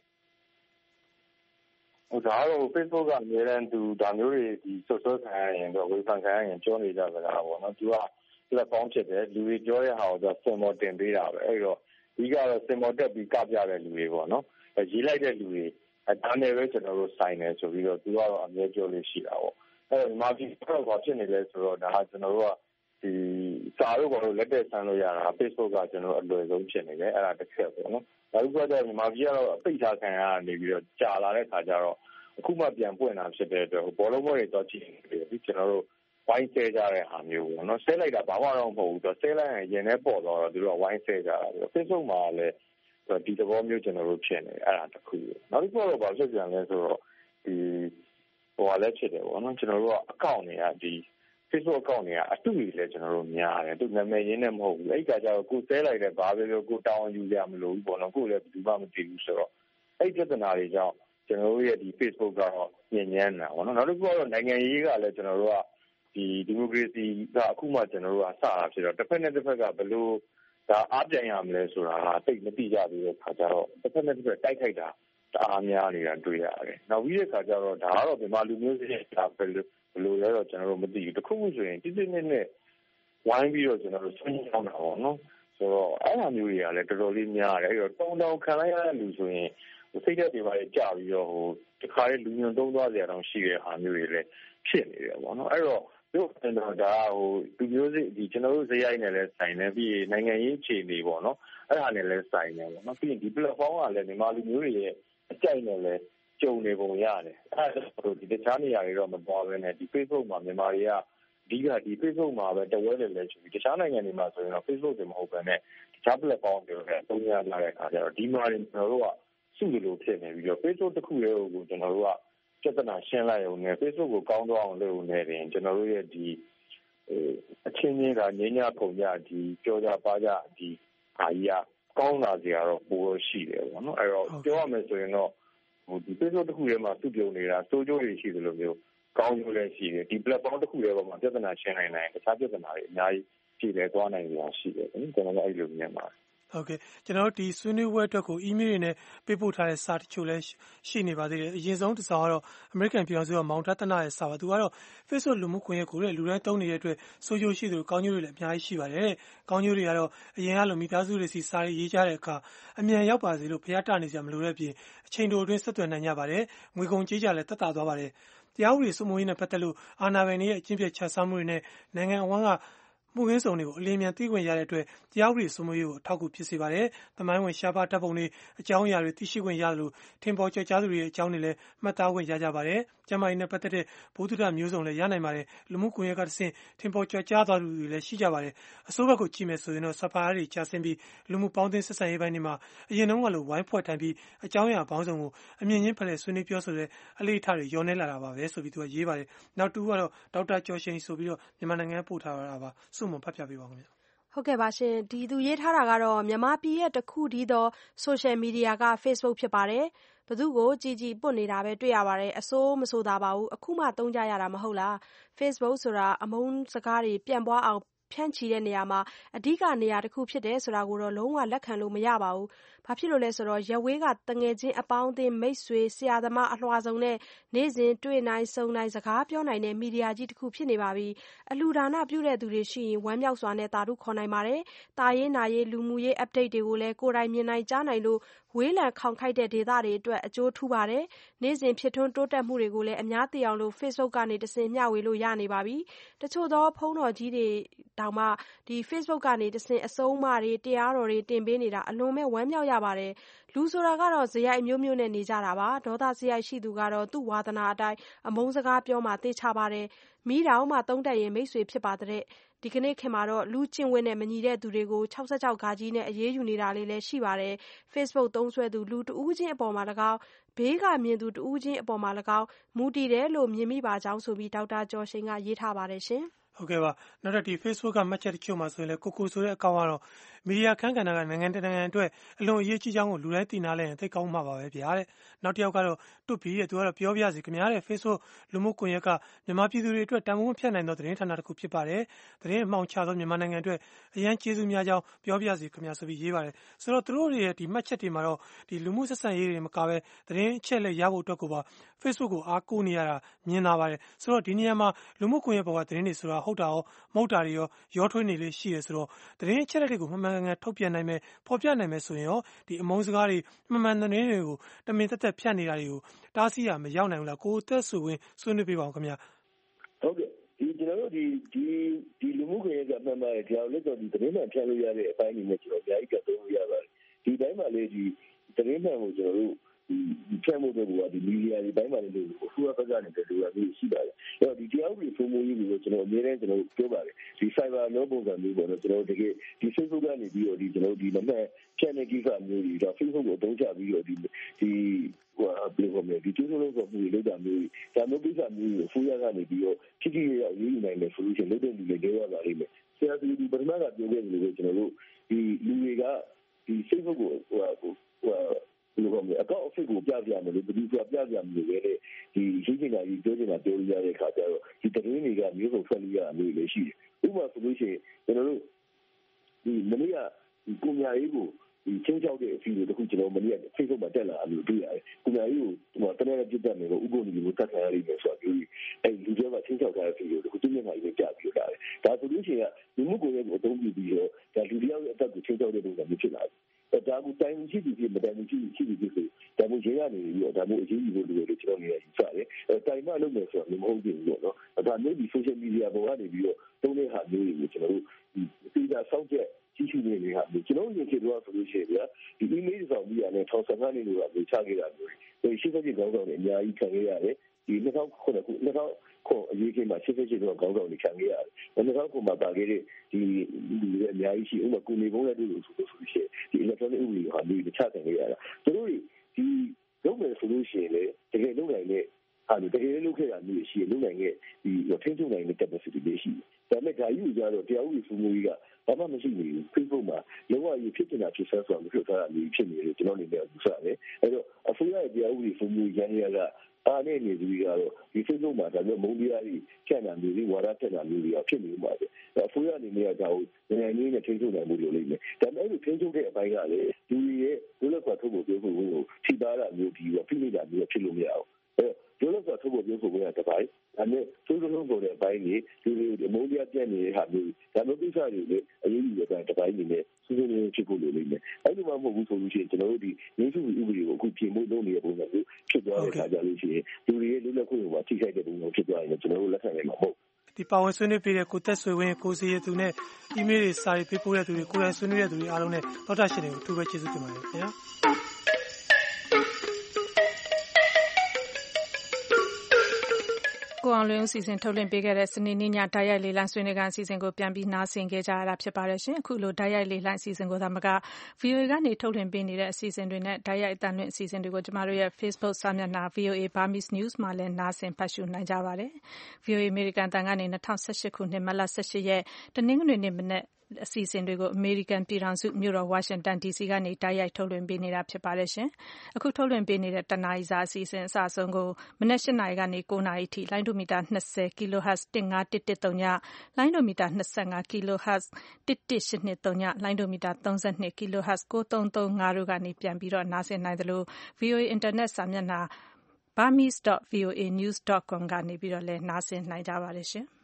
ဟိုဒါတော့ Facebook ကအများရန်သူဒါမျိုးတွေဒီ social ခံရရင်တော့ဝေဖန်ခံရရင်ပြောနေကြစကားပေါ့နော်သူက platform ဖြစ်တယ်လူတွေပြောတဲ့ဟာကိုသူ symbol တင်ပေးတာပဲအဲ့တော့ဒီကတော့ symbol တက်ပြီးကပြတဲ့လူတွေပေါ့နော်ရေးလိုက်တဲ့လူတွေအဲဒါနဲ့ပဲကျွန်တော်တို့ဆိုင်တယ်ဆိုပြီးတော့သူကတော့အမြဲပြောလို့ရှိတာပေါ့အဲ့တော့ဒီမှာဒီတော့ဘာဖြစ်နေလဲဆိုတော့ဒါကကျွန်တော်တို့ကဒီစာတို့ကတော့လက်တက်ဆန်းလို့ရတာ Facebook ကကျွန်တော်အလွယ်ဆုံးဖြစ်နေတယ်အဲ့ဒါတစ်ချက်ပေါ့နော်ဒါဥပဒေမြန်မာပြည်ကတော့ပိတ်ထားခံရနေပြီးတော့ကြာလာတဲ့ခါကျတော့အခုမှပြန်ပွင့်တာဖြစ်တဲ့အတွက်ဘောလုံးပွဲတွေတော့ကြည့်နေပြီကျွန်တော်တို့ဝိုင်းဆဲကြတဲ့ဟာမျိုးပေါ့နော်ဆဲလိုက်တာဘာမှတော့မဟုတ်ဘူးတော့ဆဲလိုက်ရင်ရင်ထဲပေါ်တော့သူတို့ကဝိုင်းဆဲကြတာပြီးတော့ Facebook မှာလည်းဒီသဘောမျိုးကျွန်တော်တို့ဖြစ်နေအဲ့ဒါတစ်ခုနောက်တစ်ခုတော့ဘာဖြစ်ပြန်လဲဆိုတော့ဒီဟိုလည်းဖြစ်တယ်ပေါ့နော်ကျွန်တော်တို့ကအကောင့်တွေကဒီ Facebook အကောင့်တွေကအတူကြီးလဲကျွန်တော်တို့များတယ်သူနာမည်ရင်းနဲ့မဟုတ်ဘူးအဲ့ကကြတော့ကိုဆဲလိုက်တဲ့ဘာပဲပြောကိုတောင်းယူရမလို့ပေါ့နော်ကိုလည်းဘယ်သူမှမသိဘူးဆိုတော့အဲ့ပြဿနာတွေကြောင့်ကျွန်တော်တို့ရဲ့ဒီ Facebook ကတော့ညဉ့်ညမ်းတာပေါ့နော်နောက်တစ်ခုကတော့နိုင်ငံရေးကလည်းကျွန်တော်တို့ကဒီဒီမိုကရေစီကအခုမှကျွန်တော်တို့ကစတာဖြစ်တော့တစ်ဖက်နဲ့တစ်ဖက်ကဘယ်လိုဒါအားပြန်ရမလဲဆိုတာဟာသိမသိကြသေးတဲ့ခါကျတော့တစ်ဖက်နဲ့တစ်ဖက်တိုက်ခိုက်တာတအားများနေတာတွေ့ရတယ်နောက်ပြီးတဲ့ခါကျတော့ဒါကတော့မြန်မာလူမျိုးတွေဒါပဲလို့ဘယ်လိုလဲတော့ကျွန်တော်တို့မသိဘူးတစ်ခုခုဆိုရင်တိတိနဲ့နဲ့ဝိုင်းပြီးတော့ကျွန်တော်တို့ဆွေးနွေးအောင်တာပေါ့နော်ဆိုတော့အဲ့လိုမျိုးတွေကလည်းတော်တော်လေးများတယ်အဲ့တော့တုံတောင်ခံလိုက်ရတဲ့လူဆိုရင်စိတ်ဓာတ်တွေပါကြပြီးတော့ဟိုတခါလေလူညွန်သုံးသွားကြအောင်ရှိတဲ့ဟာမျိုးတွေလည်းဖြစ်နေတယ်ပေါ့နော်အဲ့တော့တို့ကျွန်တော်ဒါဟိုလူမျိုးစိဒီကျွန်တော်တို့ဇယိုင်းနဲ့လည်းဆိုင်နေပြီးနိုင်ငံရေးအခြေအနေပေါ့နော်အဲ့ဒါနဲ့လည်းဆိုင်နေပေါ့နော်ပြီးရင်ဒီ platform ကလည်းမြန်မာလူမျိုးတွေရဲ့အကြိုက်နဲ့လည်းကြုံနေပုံရတယ်အဲ့ဒါဆိုဒီတခြားနေရာတွေတော့မပေါ်ဘဲနဲ့ဒီ Facebook မှာမြန်မာတွေကဒီကဒီ Facebook မှာပဲတဝဲလေလဲရှိပြီးတခြားနိုင်ငံတွေမှာဆိုရင်တော့ Facebook တွေမဟုတ်ဘဲနဲ့တခြား platform တွေလည်းအသုံးရလာတဲ့အခါကျတော့ဒီမှာတွေကျွန်တော်တို့ကစုလို့ဖြစ်နေပြီးတော့ Facebook တစ်ခုတည်းကိုကျွန်တော်တို့ကပြဿနာရှင်းလိုက်ရုံနဲ့ Facebook ကိုကောင်းသွားအောင်လုပ်နေတယ်ကျွန်တော်တို့ရဲ့ဒီအချင်းချင်းကငြင်းညခုံကြဒီကြောကြပါကြဒီအာကြီးကကောင်းလာကြတော့ပိုရှိတယ်ပေါ့နော်အဲ့တော့ပြောရမယ်ဆိုရင်တော့ဟိုဒီ Facebook တစ်ခုတည်းမှာစုပြုံနေတာစိုးကျိုးတွေရှိတယ်လို့မျိုးကောင်းကျိုးလည်းရှိတယ်ဒီ platform တစ်ခုတည်းပေါ်မှာပြဿနာရှင်းနိုင်တယ်တခြားပြဿနာတွေအများကြီးပြည်လဲသွားနိုင်ကြရှိတယ်ကျွန်တော်လည်းအဲ့လိုမြင်ပါတယ်ဟုတ်ကဲ့ကျွန်တော်တို့ဒီဆွေးနွေးပွဲအတွက်ကို email တွေနဲ့ပေးပို့ထားတဲ့စာတချို့လည်းရှိနေပါသေးတယ်အရင်ဆုံးတစ်စာကတော့ American ပြည်အောင်စုကမောင်ထသနာရဲ့စာပါသူကတော့ Facebook လူမှုကွန်ရက်ကိုလည်းလူတိုင်းသုံးနေတဲ့အတွက်ဆိုးကျိုးရှိသလိုကောင်းကျိုးတွေလည်းအများကြီးရှိပါတယ်ကောင်းကျိုးတွေကတော့အရင်ကလိုမိသားစုတွေစီစာရေးရေးကြတဲ့အခါအမြန်ရောက်ပါစေလို့ဖျားတနေကြမလို့တဲ့အပြင်အချိန်တိုအတွင်းဆက်သွယ်နိုင်ကြပါတယ်ငွေကုန်ကြေးကြလည်းတက်တာသွားပါတယ်တရားဥပဒေစိုးမိုးရေးနဲ့ပတ်သက်လို့အာဏာပိုင်တွေရဲ့အကျင့်ပြတ်ချစားမှုတွေနဲ့နိုင်ငံအဝန်းကမှုခင်းစုံတွေကိုအလင်းမြန်သိခွင့်ရတဲ့အတွက်တရားဥပဒေစိုးမိုးရေးကိုအထောက်အကူဖြစ်စေပါတယ်။သမိုင်းဝင်ရှားပါးတပ်ပုံတွေအကြောင်းအရာတွေသိရှိခွင့်ရသလိုထင်ပေါ်ကျော်ကြားသူတွေရဲ့အကြောင်းတွေလည်းမှတ်သားခွင့်ရကြပါတယ်။ကျန်းမာရေးနဲ့ပတ်သက်တဲ့ဗဟုသုတမျိုးစုံလည်းရနိုင်ပါတယ်။လူမှုကွန်ရက်ကတစ်ဆင့်ထင်ပေါ်ကျော်ကြားသွားသူတွေလည်းရှိကြပါတယ်။အစိုးဘက်ကိုကြည့်မယ်ဆိုရင်တော့ဆပ်ပါးတွေကြာဆင်းပြီးလူမှုပေါင်းသင်းဆက်ဆံရေးပိုင်းတွေမှာအရင်တုန်းကလိုဝိုင်းဖွဲ့ထိုင်ပြီးအကြောင်းအရာပေါင်းစုံကိုအမြင်ချင်းဖလှယ်ဆွေးနွေးပြောဆိုတဲ့အလေးထားတွေညှော်နေလာတာပါပဲဆိုပြီးသူကရေးပါတယ်။နောက်တူကတော့ဒေါက်တာကျော်ရှိန်ဆိုပြီးတော့မြန်မာနိုင်ငံပို့ထားတာပါစုမဖတ်ပြပေးပါဦးခင်ဗျာဟုတ်ကဲ့ပါရှင်ဒီသူရေးထားတာကတော့မြန်မာပြည်ရဲ့တစ်ခုတည်းသော social media က Facebook ဖြစ်ပါတယ်ဘသူကိုကြည်ကြည်ပွတ်နေတာပဲတွေ့ရပါတယ်အစိုးမဆိုတာပါဘူးအခုမှသုံးကြရတာမဟုတ်လား Facebook ဆိုတာအမုန်းစကားတွေပြန့်ပွားအောင်ဖြန့်ချီတဲ့နေရာမှာအဓိကနေရာတစ်ခုဖြစ်တယ်ဆိုတာကိုတော့လုံးဝလက်ခံလို့မရပါဘူး။ဘာဖြစ်လို့လဲဆိုတော့ရဝေးကတငယ်ချင်းအပေါင်းအသင်းမိတ်ဆွေဆရာသမားအလွှာစုံနဲ့နေ့စဉ်တွေ့နိုင်ဆုံနိုင်စကားပြောနိုင်တဲ့မီဒီယာကြီးတစ်ခုဖြစ်နေပါပြီ။အလူဒါနပြုတဲ့သူတွေရှိရင်ဝမ်းမြောက်စွာနဲ့တာတုခေါ်နိုင်ပါတယ်။တာရေးနာရေးလူမှုရေး update တွေကိုလည်းကိုယ်တိုင်မြင်နိုင်ကြားနိုင်လို့ဝေးလံခေါင်ခိုက်တဲ့ဒေသတွေအတွက်အကျိုးထူးပါတယ်။နေ့စဉ်ဖြစ်ထွန်းတိုးတက်မှုတွေကိုလည်းအများသိအောင်လို့ Facebook ကနေတဆင့်မျှဝေလို့ရနေပါပြီ။တချို့သောဖုန်းတော်ကြီးတွေတောင်မှဒီ Facebook ကနေတဆင့်အဆုံးအမတွေတရားတော်တွေတင်ပေးနေတာအလွန်ပဲဝမ်းမြောက်ရပါတယ်။လူဆိုတာကတော့ဇယိုက်မျိုးမျိုးနဲ့နေကြတာပါ။ဒေါသဇယိုက်ရှိသူကတော့သူ့ဝါသနာအတိုင်းအမုန်းစကားပြောမှသေချာပါတယ်။မိတောင်မှသုံးတက်ရင်မိတ်ဆွေဖြစ်ပါတဲ့ဒီကနေ့ခင်မှာတော့လူချင်းဝင်းနဲ့မညီတဲ့သူတွေကို၆၆ဂါကြီးနဲ့အရေးယူနေတာလေးလည်းရှိပါတယ်။ Facebook သုံးဆွဲသူလူတဦးချင်းအပေါ်မှာ၎င်းဘေးကမြင်သူတဦးချင်းအပေါ်မှာ၎င်းမူတည်တယ်လို့မြင်မိပါကြောင်းဆိုပြီးဒေါက်တာကျော်ရှိန်ကရေးထားပါတယ်ရှင်။ဟုတ်ကဲ့ပါနောက်တော့ဒီ Facebook ကမှတ်ချက်တချို့မှာဆိုရင်လည်းကိုကိုဆိုတဲ့အကောင့်ကတော့မီဒီယာခန်းကဏ္ဍကနိုင်ငံတကာနိုင်ငံအတွက်အလွန်အရေးကြီးကြောင်းကိုလူတိုင်းသိနာလဲရင်သိကောင်းမှာပါပဲဗျာတဲ့နောက်တစ်ယောက်ကတော့တွတ်ပြီးတဲ့သူကတော့ပြောပြစီခင်ဗျားတဲ့ Facebook လူမှုကွန်ရက်ကမြန်မာပြည်သူတွေအတွက်တန်ဖိုးမဖြတ်နိုင်သောသတင်းဌာနတစ်ခုဖြစ်ပါတယ်သတင်းအမှောင်ချသောမြန်မာနိုင်ငံအတွက်အရန်ကျေးဇူးများကြောင်းပြောပြစီခင်ဗျာဆိုပြီးရေးပါတယ်ဆိုတော့သူတို့တွေရဲ့ဒီမှတ်ချက်တွေမှာတော့ဒီလူမှုဆက်ဆံရေးတွေမကပဲသတင်းအချက်လက်ရဖို့အတွက်ကိုပါ Facebook ကိုအားကိုးနေရတာမြင်လာပါတယ်ဆိုတော့ဒီနေရာမှာလူမှုကွန်ရက်ပေါ်ကသတင်းတွေဆိုတာဟုတ်တာရောမဟုတ်တာတွေရောရောထွေးနေလေးရှိရဆိုတော့သတင်းအချက်လက်တွေကိုမှန်မှန်ကန်ကန်ထုတ်ပြန်နိုင်မယ်ဖော်ပြနိုင်မယ်ဆိုရင်ရောဒီအမုန်းစကားတွေမှန်မှန်သတင်းတွေကိုတမင်သက်သက်ဖြန့်နေတာတွေကိုတားဆီးရမရောက်နိုင်ဘူးလားကိုယ်သက်ဆိုဝင်ဆွေးနွေးပေးပါဦးခင်ဗျာဟုတ်ကဲ့ဒီကျွန်တော်တို့ဒီဒီဒီလူမှုကွန်ရက်ကမှန်ပါတယ်ဒီအောင်လက်တော့ဒီသတင်းမှန်ဖြန့်လို့ရတဲ့အပိုင်းတွေနဲ့ကျွန်တော်အများကြီးကတ်သုံးလို့ရပါတယ်ဒီတိုင်းမှာလေဒီသတင်းမှန်ကိုကျွန်တော်တို့ဒီဖြန့်မှုတွေကဒီမီဒီယာတွေတိုင်းမှာလည်းလို့အစိုးရဘက်ကနေတူတာမျိုးရှိပါတယ်အဲ့တော့ဒီတရားဥပဒေစိုးမိုးရေးကိုကျွန်တော်အများနဲ့ကျွန်တော်ပြောပါတယ်ဒီ cyber law ပုံစံမျိုးပေါ့နော်ကျွန်တော်တကယ်ဒီ Facebook ကနေပြီးတော့ဒီကျွန်တော်ဒီမမှန်ဖြန့်တဲ့ကိစ္စမျိုးတွေဒါ Facebook ကိုအသုံးချပြီးတော့ဒီဒီဟိုဘယ်လိုမျိုးဒီကျိုးလို့ဆိုပြီးလောက်တာမျိုးဒါမျိုးကိစ္စမျိုးကိုအစိုးရကနေပြီးတော့ထိထိရောက်ရေးယူနိုင်တဲ့ solution လုပ်တဲ့လူတွေပြောရပါလိမ့်မယ်ဆရာဒီပထမကပြောခဲ့တယ်လို့ကျွန်တော်တို့ဒီလူတွေကဒီ Facebook ကိုဟိုဟိုဒီလိုမျိုးအကောင့်အဖြစ်ကိုပြပြမယ်လို့ဘယ်သူကပြပြမယ်လို့ပဲဒီရှိချင်တာကြီးပြောချင်တာပြောရတဲ့ခါကျတော့ဒီသတင်းတွေကမျိုးစုံထွက်လို့ရမျိုးလည်းရှိတယ်ဥပမာဆိုလို့ရှိရင်ကျွန်တော်တို့ဒီမနေ့ကဒီကုညာရေးကိုဒီချင်းချောက်တဲ့အစီအစဉ်တခုကျွန်တော်မနေ့က Facebook မှာတက်လာအလို့တွေ့ရတယ်ကုညာရေးကိုဒီမှာတနေ့ကပြတ်တက်နေတော့ဥပ္ပုံဒီကိုတက်ခံရလိမ့်မယ်ဆိုတော့ဒီအဲလူတွေကချင်းချောက်ထားတဲ့အစီအစဉ်တခုသူမျက်နှာကြီးကြပြီးတော့ဒါဆိုလို့ရှိရင်ကဒီမှုကိုလည်းအသုံးပြုပြီးတော့ဒါလူတယောက်ရဲ့အသက်ကိုချင်းချောက်တဲ့ပုံစံမျိုးဖြစ်လာတယ်ဒါကိုတိုင်းရှိပြီးဖြစ်မတိုင်းရှိရှိပြီးဆိုဒါမျိုးရေးရနေပြီးတော့ဒါမျိုးအရေးကြီးဖို့လိုတယ်ကျွန်တော်နေရာယူဆတယ်အဲတိုင်မလုပ်မယ်ဆိုတော့မဟုတ်ဘူးပေါ့နော်ဒါမျိုးဒီ social media ပေါ်ကနေပြီးတော့သုံးတဲ့ဟာမျိုးတွေကိုကျွန်တော်တို့ဒီပြည်သာစောင့်ကြကြီးစုနေနေတာမျိုးကျွန်တော်ရင်ကျေတော့ဆိုလို့ရှိရင်ဗျာဒီ email ဆောင်ပြီးရတယ်ထောင်ဆန်ကနေလို့ကချခဲ့တာမျိုးတွေရှိတဲ့ကောင်းဆောင်တွေအများကြီးခံခဲ့ရတယ်ဒီ၂၀၀၉ခုနှစ်၂၀၀၉အရေးကြီးမှာရှိတဲ့ကောင်းဆောင်တွေခံခဲ့ရတယ်၂၀၀၉မှာပါခဲ့တဲ့ဒီလူတွေအများကြီးရှိဥပမာကုနေပုံးတဲ့လူတွေဆိုလို့ဆိုလို့ရှိရင်ဒီ electronic ဥပဒေဟာမျိုးတွေချခံခဲ့ရတာသူတို့ဒီဒီလုပ်မယ်ဆိုလို့ရှိရင်လေတကယ်လုပ်နိုင်တဲ့ဟာတကယ်လုပ်ခဲ့တာမျိုးရှိရင်လုပ်နိုင်တဲ့ဒီထိန်းချုပ်နိုင်တဲ့ capacity တွေရှိတယ်ဒါပေမဲ့ဒါယူကြတော့တရားဥပဒေစိုးမိုးရေးကဘာမှမရှိနေဘူး Facebook မှာလောကကြီးဖြစ်နေတာဖြစ်ဆန်းဆိုတာမဖြစ်တာမျိုးဖြစ်နေလို့ကျွန်တော်အနေနဲ့ယူဆတယ်အဲ့တော့အစိုးရရဲ့တရားဥပဒေစိုးမိုးရေးရန်ရကအားနဲ့နေပြီးတော့ဒီ Facebook မှာဒါမျိုးမုန်းတရားကြီးကျန်တာမျိုးတွေဝါဒတက်တာမျိုးတွေဖြစ်နေမှာပဲအစိုးရအနေနဲ့ကဒါကိုနိုင်ငံရေးနဲ့ထိန်းချုပ်နိုင်မှုလိုလိမ့်မယ်ဒါပေမဲ့အဲ့ဒီထိန်းချုပ်တဲ့အပိုင်းကလေလူတွေရဲ့ဒုလက်ကွာထုတ်ဖို့ပြောဖို့ကိုထိပါတာမျိုးပြီးတော့ဖိနေတာမျိုးဖြစ်လို့မရအောင်အဲ့ဒုလက်ကွာထုတ်ဖို့ပြောဖို့ကတပိုင်းဒါနဲ့စိုးစိုးလုံးပေါ်တဲ့အပိုင်းကြီးလူတွေမုန်းတရားပြတ်နေတဲ့ဟာမျိုးဒါမျိုးကိစ္စတွေလေအရေးကြီးတဲ့တပိုင်းနေနဲ့စိုးစိုးလုံးဖြစ်ဖို့လိုလိမ့်မယ်အဲ့ဒီမှာမဟုတ်ဘူးဆိုလို့ရှိရင်ကျွန်တော်တို့ဒီရင်းစုဥပဒေကိုအခုပြင်ဖို့လုပ်နေတဲ့ပုံစံမျိုးဖြစ်သွားတဲ့အခါကျလို့ရှိရင်လူတွေရဲ့လူလက်ခွင့်ကိုထိခိုက်တဲ့ပုံစံဖြစ်သွားရင်ကျွန်တော်တို့လက်ခံနိုင်မှာမဟုတ်ဒီပါဝင်ဆွေးနွေးပေးတဲ့ကိုသက်ဆွေဝင်းကိုစီရသူနဲ့ email တွေစာတွေပေးပို့တဲ့သူတွေကိုယ်တိုင်ဆွေးနွေးတဲ့သူတွေအားလုံးနဲ့ဒေါက်တာရှင်တွေကိုအထူးပဲကျေးဇူးတင်ပါတယ်ခင်ဗျာကိုအောင်လွင်ဦးစီစဉ်ထုတ်လွှင့်ပေးခဲ့တဲ့စနေနေ့ညဓာတ်ရိုက်လေလံဆွေးနွေးခန်းအစီအစဉ်ကိုပြန်ပြီးနားဆင်ခဲ့ကြရတာဖြစ်ပါတယ်ရှင်အခုလိုဓာတ်ရိုက်လေလံအစီအစဉ်ကိုသာမက ဗွီအိုအေ ကနေထုတ်လွှင့်ပေးနေတဲ့အစီအစဉ်တွေနဲ့ဓာတ်ရိုက်အသံလွှင့်အစီအစဉ်တွေကိုကျမတို့ရဲ့ Facebook စာမျက်နှာ ဗီ အို အေ Burmese News မှာလည်းနားဆင်ဖတ်ရှုနိုင်ကြပါတယ်။ ဗွီ အို အေ အမေရိကန်အသံကနေ၂၀၁၈ခုနှစ်မတ်လ၁၈ရက်တနင်္ဂနွေနေ့မနက်အစီအစဉ်တွေကိုအမေရိကန်ပြည်ထောင်စုမြို့တော်ဝါရှင်တန်ဒီစီကနေတိုက်ရိုက်ထုတ်လွှင့်ပေးနေတာဖြစ်ပါတယ်ရှင်။အခုထုတ်လွှင့်ပေးနေတဲ့တနာရီစာအစီအစဉ်အစအဆုံးကိုမနက်၈နာရီကနေ၉နာရီထိလိုင်းဒိုမီတာ၂၀ kHz ၁၅၁၁၃ညလိုင်းဒိုမီတာ၂၅ kHz ၁၁၈၂၃ညလိုင်းဒိုမီတာ၃၂ kHz ၉၃၃၅တို့ကနေပြန်ပြီးတော့နားဆင်နိုင်သလို ဗွီအိုအေ အင်တာနက်စာမျက်နှာ burmese dot v o a news dot com ကနေပြီးတော့လည်းနားဆင်နိုင်ကြပါတယ်ရှင်။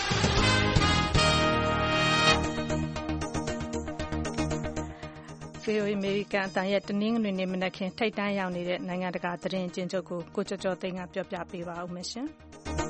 ဗွီအိုအေ အမေရိကန်အသံရဲ့တနင်္ဂနွေနေ့မနက်ခင်းထိပ်တန်းရောက်နေတဲ့နိုင်ငံတကာသတင်းအကျဉ်းချုပ်ကိုကိုကျော်ကျော်သိန်းကပြောပြပေးပါဦးမယ်ရှင်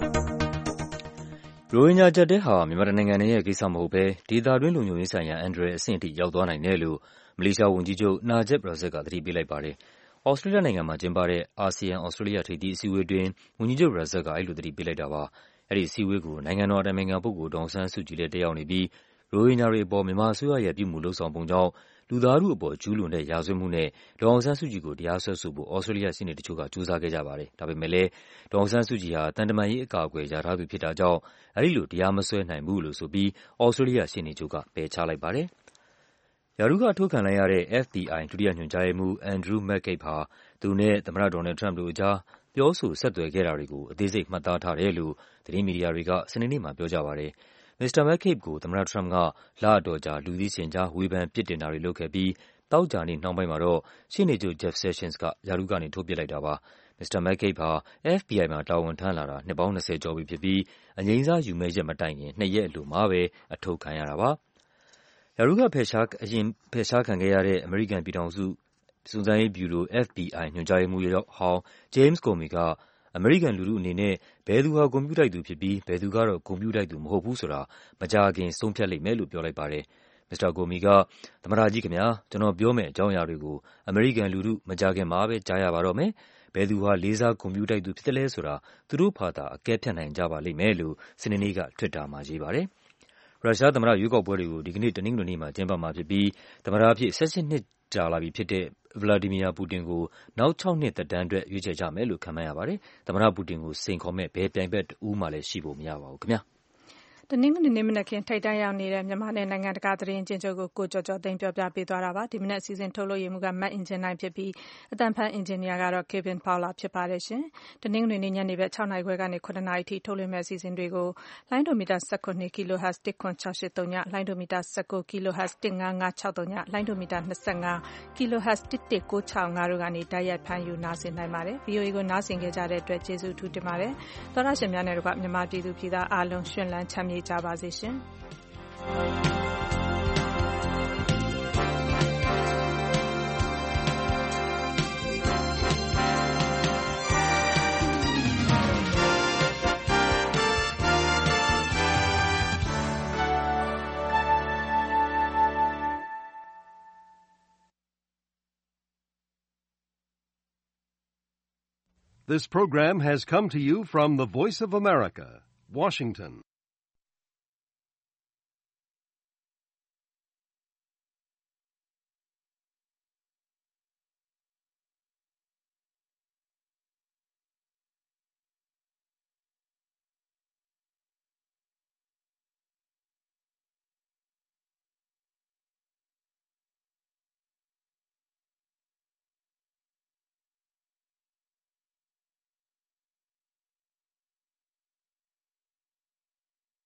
။ရိုဟင်ဂျာကြက်တဲဟာမြန်မာနိုင်ငံရဲ့ကိစ္စမဟုတ်ဘဲဒေသတွင်းလုံခြုံရေးဆိုင်ရာအန်ဒရယ်အဆင့်အထိရောက်သွားနိုင်တယ်လို့မလေးရှားဝန်ကြီးချုပ်နာဂျစ်ရာဇက်ကသတိပေးလိုက်ပါတယ်။ဩစတြေးလျနိုင်ငံမှာကျင်းပတဲ့အာဆီယံ-ဩစတြေးလျထိပ်သီးအစည်းအဝေးတွင်ဝန်ကြီးချုပ်ရာဇက်ကအဲဒီလိုသတိပေးလိုက်တာပါ။အဲဒီအစည်းအဝေးကိုနိုင်ငံတော်အတိုင်ပင်ခံပုဂ္ဂိုလ်ဒေါ်အောင်ဆန်းစုကြည်လည်းတက်ရောက်နေပြီးရိုဟင်ဂျာတွေအပေါ်မြန်မာအစိုးရရဲ့ပြုမူလုပ်ဆောင်ပုံကြောင့်လူသားထုအပေါ်ကျူးလွန်တဲ့ရာဇဝတ်မှုနဲ့ဒေါ်အောင်ဆန်းစုကြည်ကိုတရားစွဲဆိုဖို့ဩစတြေးလျရှေ့နေတချို့ကကြိုးစားခဲ့ကြပါတယ်။ဒါပေမဲ့လည်းဒေါ်အောင်ဆန်းစုကြည်ဟာတန်တမာရေးအကာအကွယ်ရထားသူဖြစ်တာကြောင့်အဲဒီလိုတရားမစွဲနိုင်ဘူးလို့ဆိုပြီးဩစတြေးလျရှေ့နေချုပ်ကပယ်ချလိုက်ပါတယ်။ရာထူးကအထုတ်ခံလိုက်ရတဲ့ F B I ဒုတိယညွှန်ကြားရေးမှူး Andrew McCabe ဟာသူနဲ့သမ္မတဒေါ်နယ်လ်ဒ် ထရမ့်ပ်တို့အကြားပြောဆိုဆက်သွယ်ခဲ့တာတွေကိုအသေးစိတ်မှတ်သားထားတယ်လို့သတင်းမီဒီယာတွေကစနေနေ့မှာပြောကြပါတယ်။မစ္စတာ McCabe ကိုသမ္မတထရမ့်ပ်ကလအတော်ကြာလူသိရှင်ကြားဝေဖန်ပြစ်တင်တာတွေလုပ်ခဲ့ပြီးသောကြာနေ့နှောင်းပိုင်းမှာတော့ရှေ့နေချုပ် Jeff Sessions ကရာထူးကနေထုတ်ပစ်လိုက်တာပါ။မစ္စတာ McCabe ဟာ F B I မှာတာဝန်ထမ်းလာတာနှစ်ပေါင်း၂၀ကျော်ပြီဖြစ်ပြီးအငြိမ်းစားယူမယ့်ရက်မတိုင်ခင်နှစ်ရက်အလိုမှာပဲအထုတ်ခံရတာပါ။ရာထူးကဖယ်ရှားအရင်ဖယ်ရှားခံခဲ့ရတဲ့အမေရိကန်ပြည်ထောင်စုစုံစမ်းရေးဗျူရို F B I ညွှန်ကြားရေးမှူးဟောင်း James Comey ကအမေရိကန်လူထုအနေနဲ့ဘယ်သူဟာဂုဏ်ပြုထိုက်သူဖြစ်ပြီးဘယ်သူကတော့ဂုဏ်ပြုထိုက်သူမဟုတ်ဘူးဆိုတာမကြာခင်ဆုံးဖြတ်လိမ့်မယ်လို့ပြောလိုက်ပါတယ်။မစ္စတာ Comey ကသမ္မတကြီးခင်ဗျာကျွန်တော်ပြောမယ့်အကြောင်းအရာတွေကိုအမေရိကန်လူထုမကြာခင်မှာပဲကြားရပါတော့မယ်။ဘယ်သူဟာလေးစားဂုဏ်ပြုထိုက်သူဖြစ်တယ်လဲဆိုတာသူတို့ဖာသာအကဲဖြတ်နိုင်ကြပါလိမ့်မယ်လို့စနေနေ့က Twitter မှာရေးပါတယ်။ရုရှားသမ္မတရွေးကောက်ပွဲတွေကိုဒီကနေ့တနင်္ဂနွေနေ့မှာကျင်းပမှာဖြစ်ပြီးသမ္မတအဖြစ်၁၈နှစ်ကြာလာပြီဖြစ်တဲ့ဗလာဒီမီယာပူတင်ကိုနောက်၆နှစ်သက်တမ်းအတွက်ရွေးချယ်ကြမယ်လို့ခန့်မှန်းရပါတယ်။သမ္မတပူတင်ကိုစိန်ခေါ်မဲ့ဘယ်ပြိုင်ဘက်တဦးမှလည်းရှိဖို့မရပါဘူးခင်ဗျာ။တနင်္ဂနွေနေ့မနက်ခင်းထိပ်တန်းရောက်နေတဲ့မြန်မာနဲ့နိုင်ငံတကာသတင်းအကျဉ်းချုပ်ကိုကိုကျော်ကျော်သိန်းပြောပြပေးသွားတာပါဒီမနက်အစီအစဉ်ထုတ်လို့ရမှုကမတ်အင်ဂျင်နိုင်ဖြစ်ပြီးအတန်ဖန်အင်ဂျင်နီယာကတော့ Kevin Fowler ဖြစ်ပါတယ်ရှင်တနင်္ဂနွေနေ့ညနေဘက်၆နာရီခွဲကနေ၇နာရီထိထုတ်လွှင့်မဲ့အစီအစဉ်တွေကိုလိုင်းဒိုမီတာ၁၇ kHz ၁ခွန်၆၈၃ညလိုင်းဒိုမီတာ၁၉ kHz ၁၅၅၆၃ညလိုင်းဒိုမီတာ၂၅ kHz ၁၁၉၆၅တို့ကနေတိုက်ရိုက်ဖမ်းယူနားဆင်နိုင်ပါတယ် ဗွီအိုအေ ကိုနားဆင်ကြတဲ့အတွက်ကျေးဇူးထူးတင်ပါတယ်သောရရှင်များနဲ့တော့မြန်မာပြည်သူပြည်သားအားလုံးရှင်လန်းချမ်းမြေ့ကြပါစေရှင် This program has come to you from the Voice of America, Washington.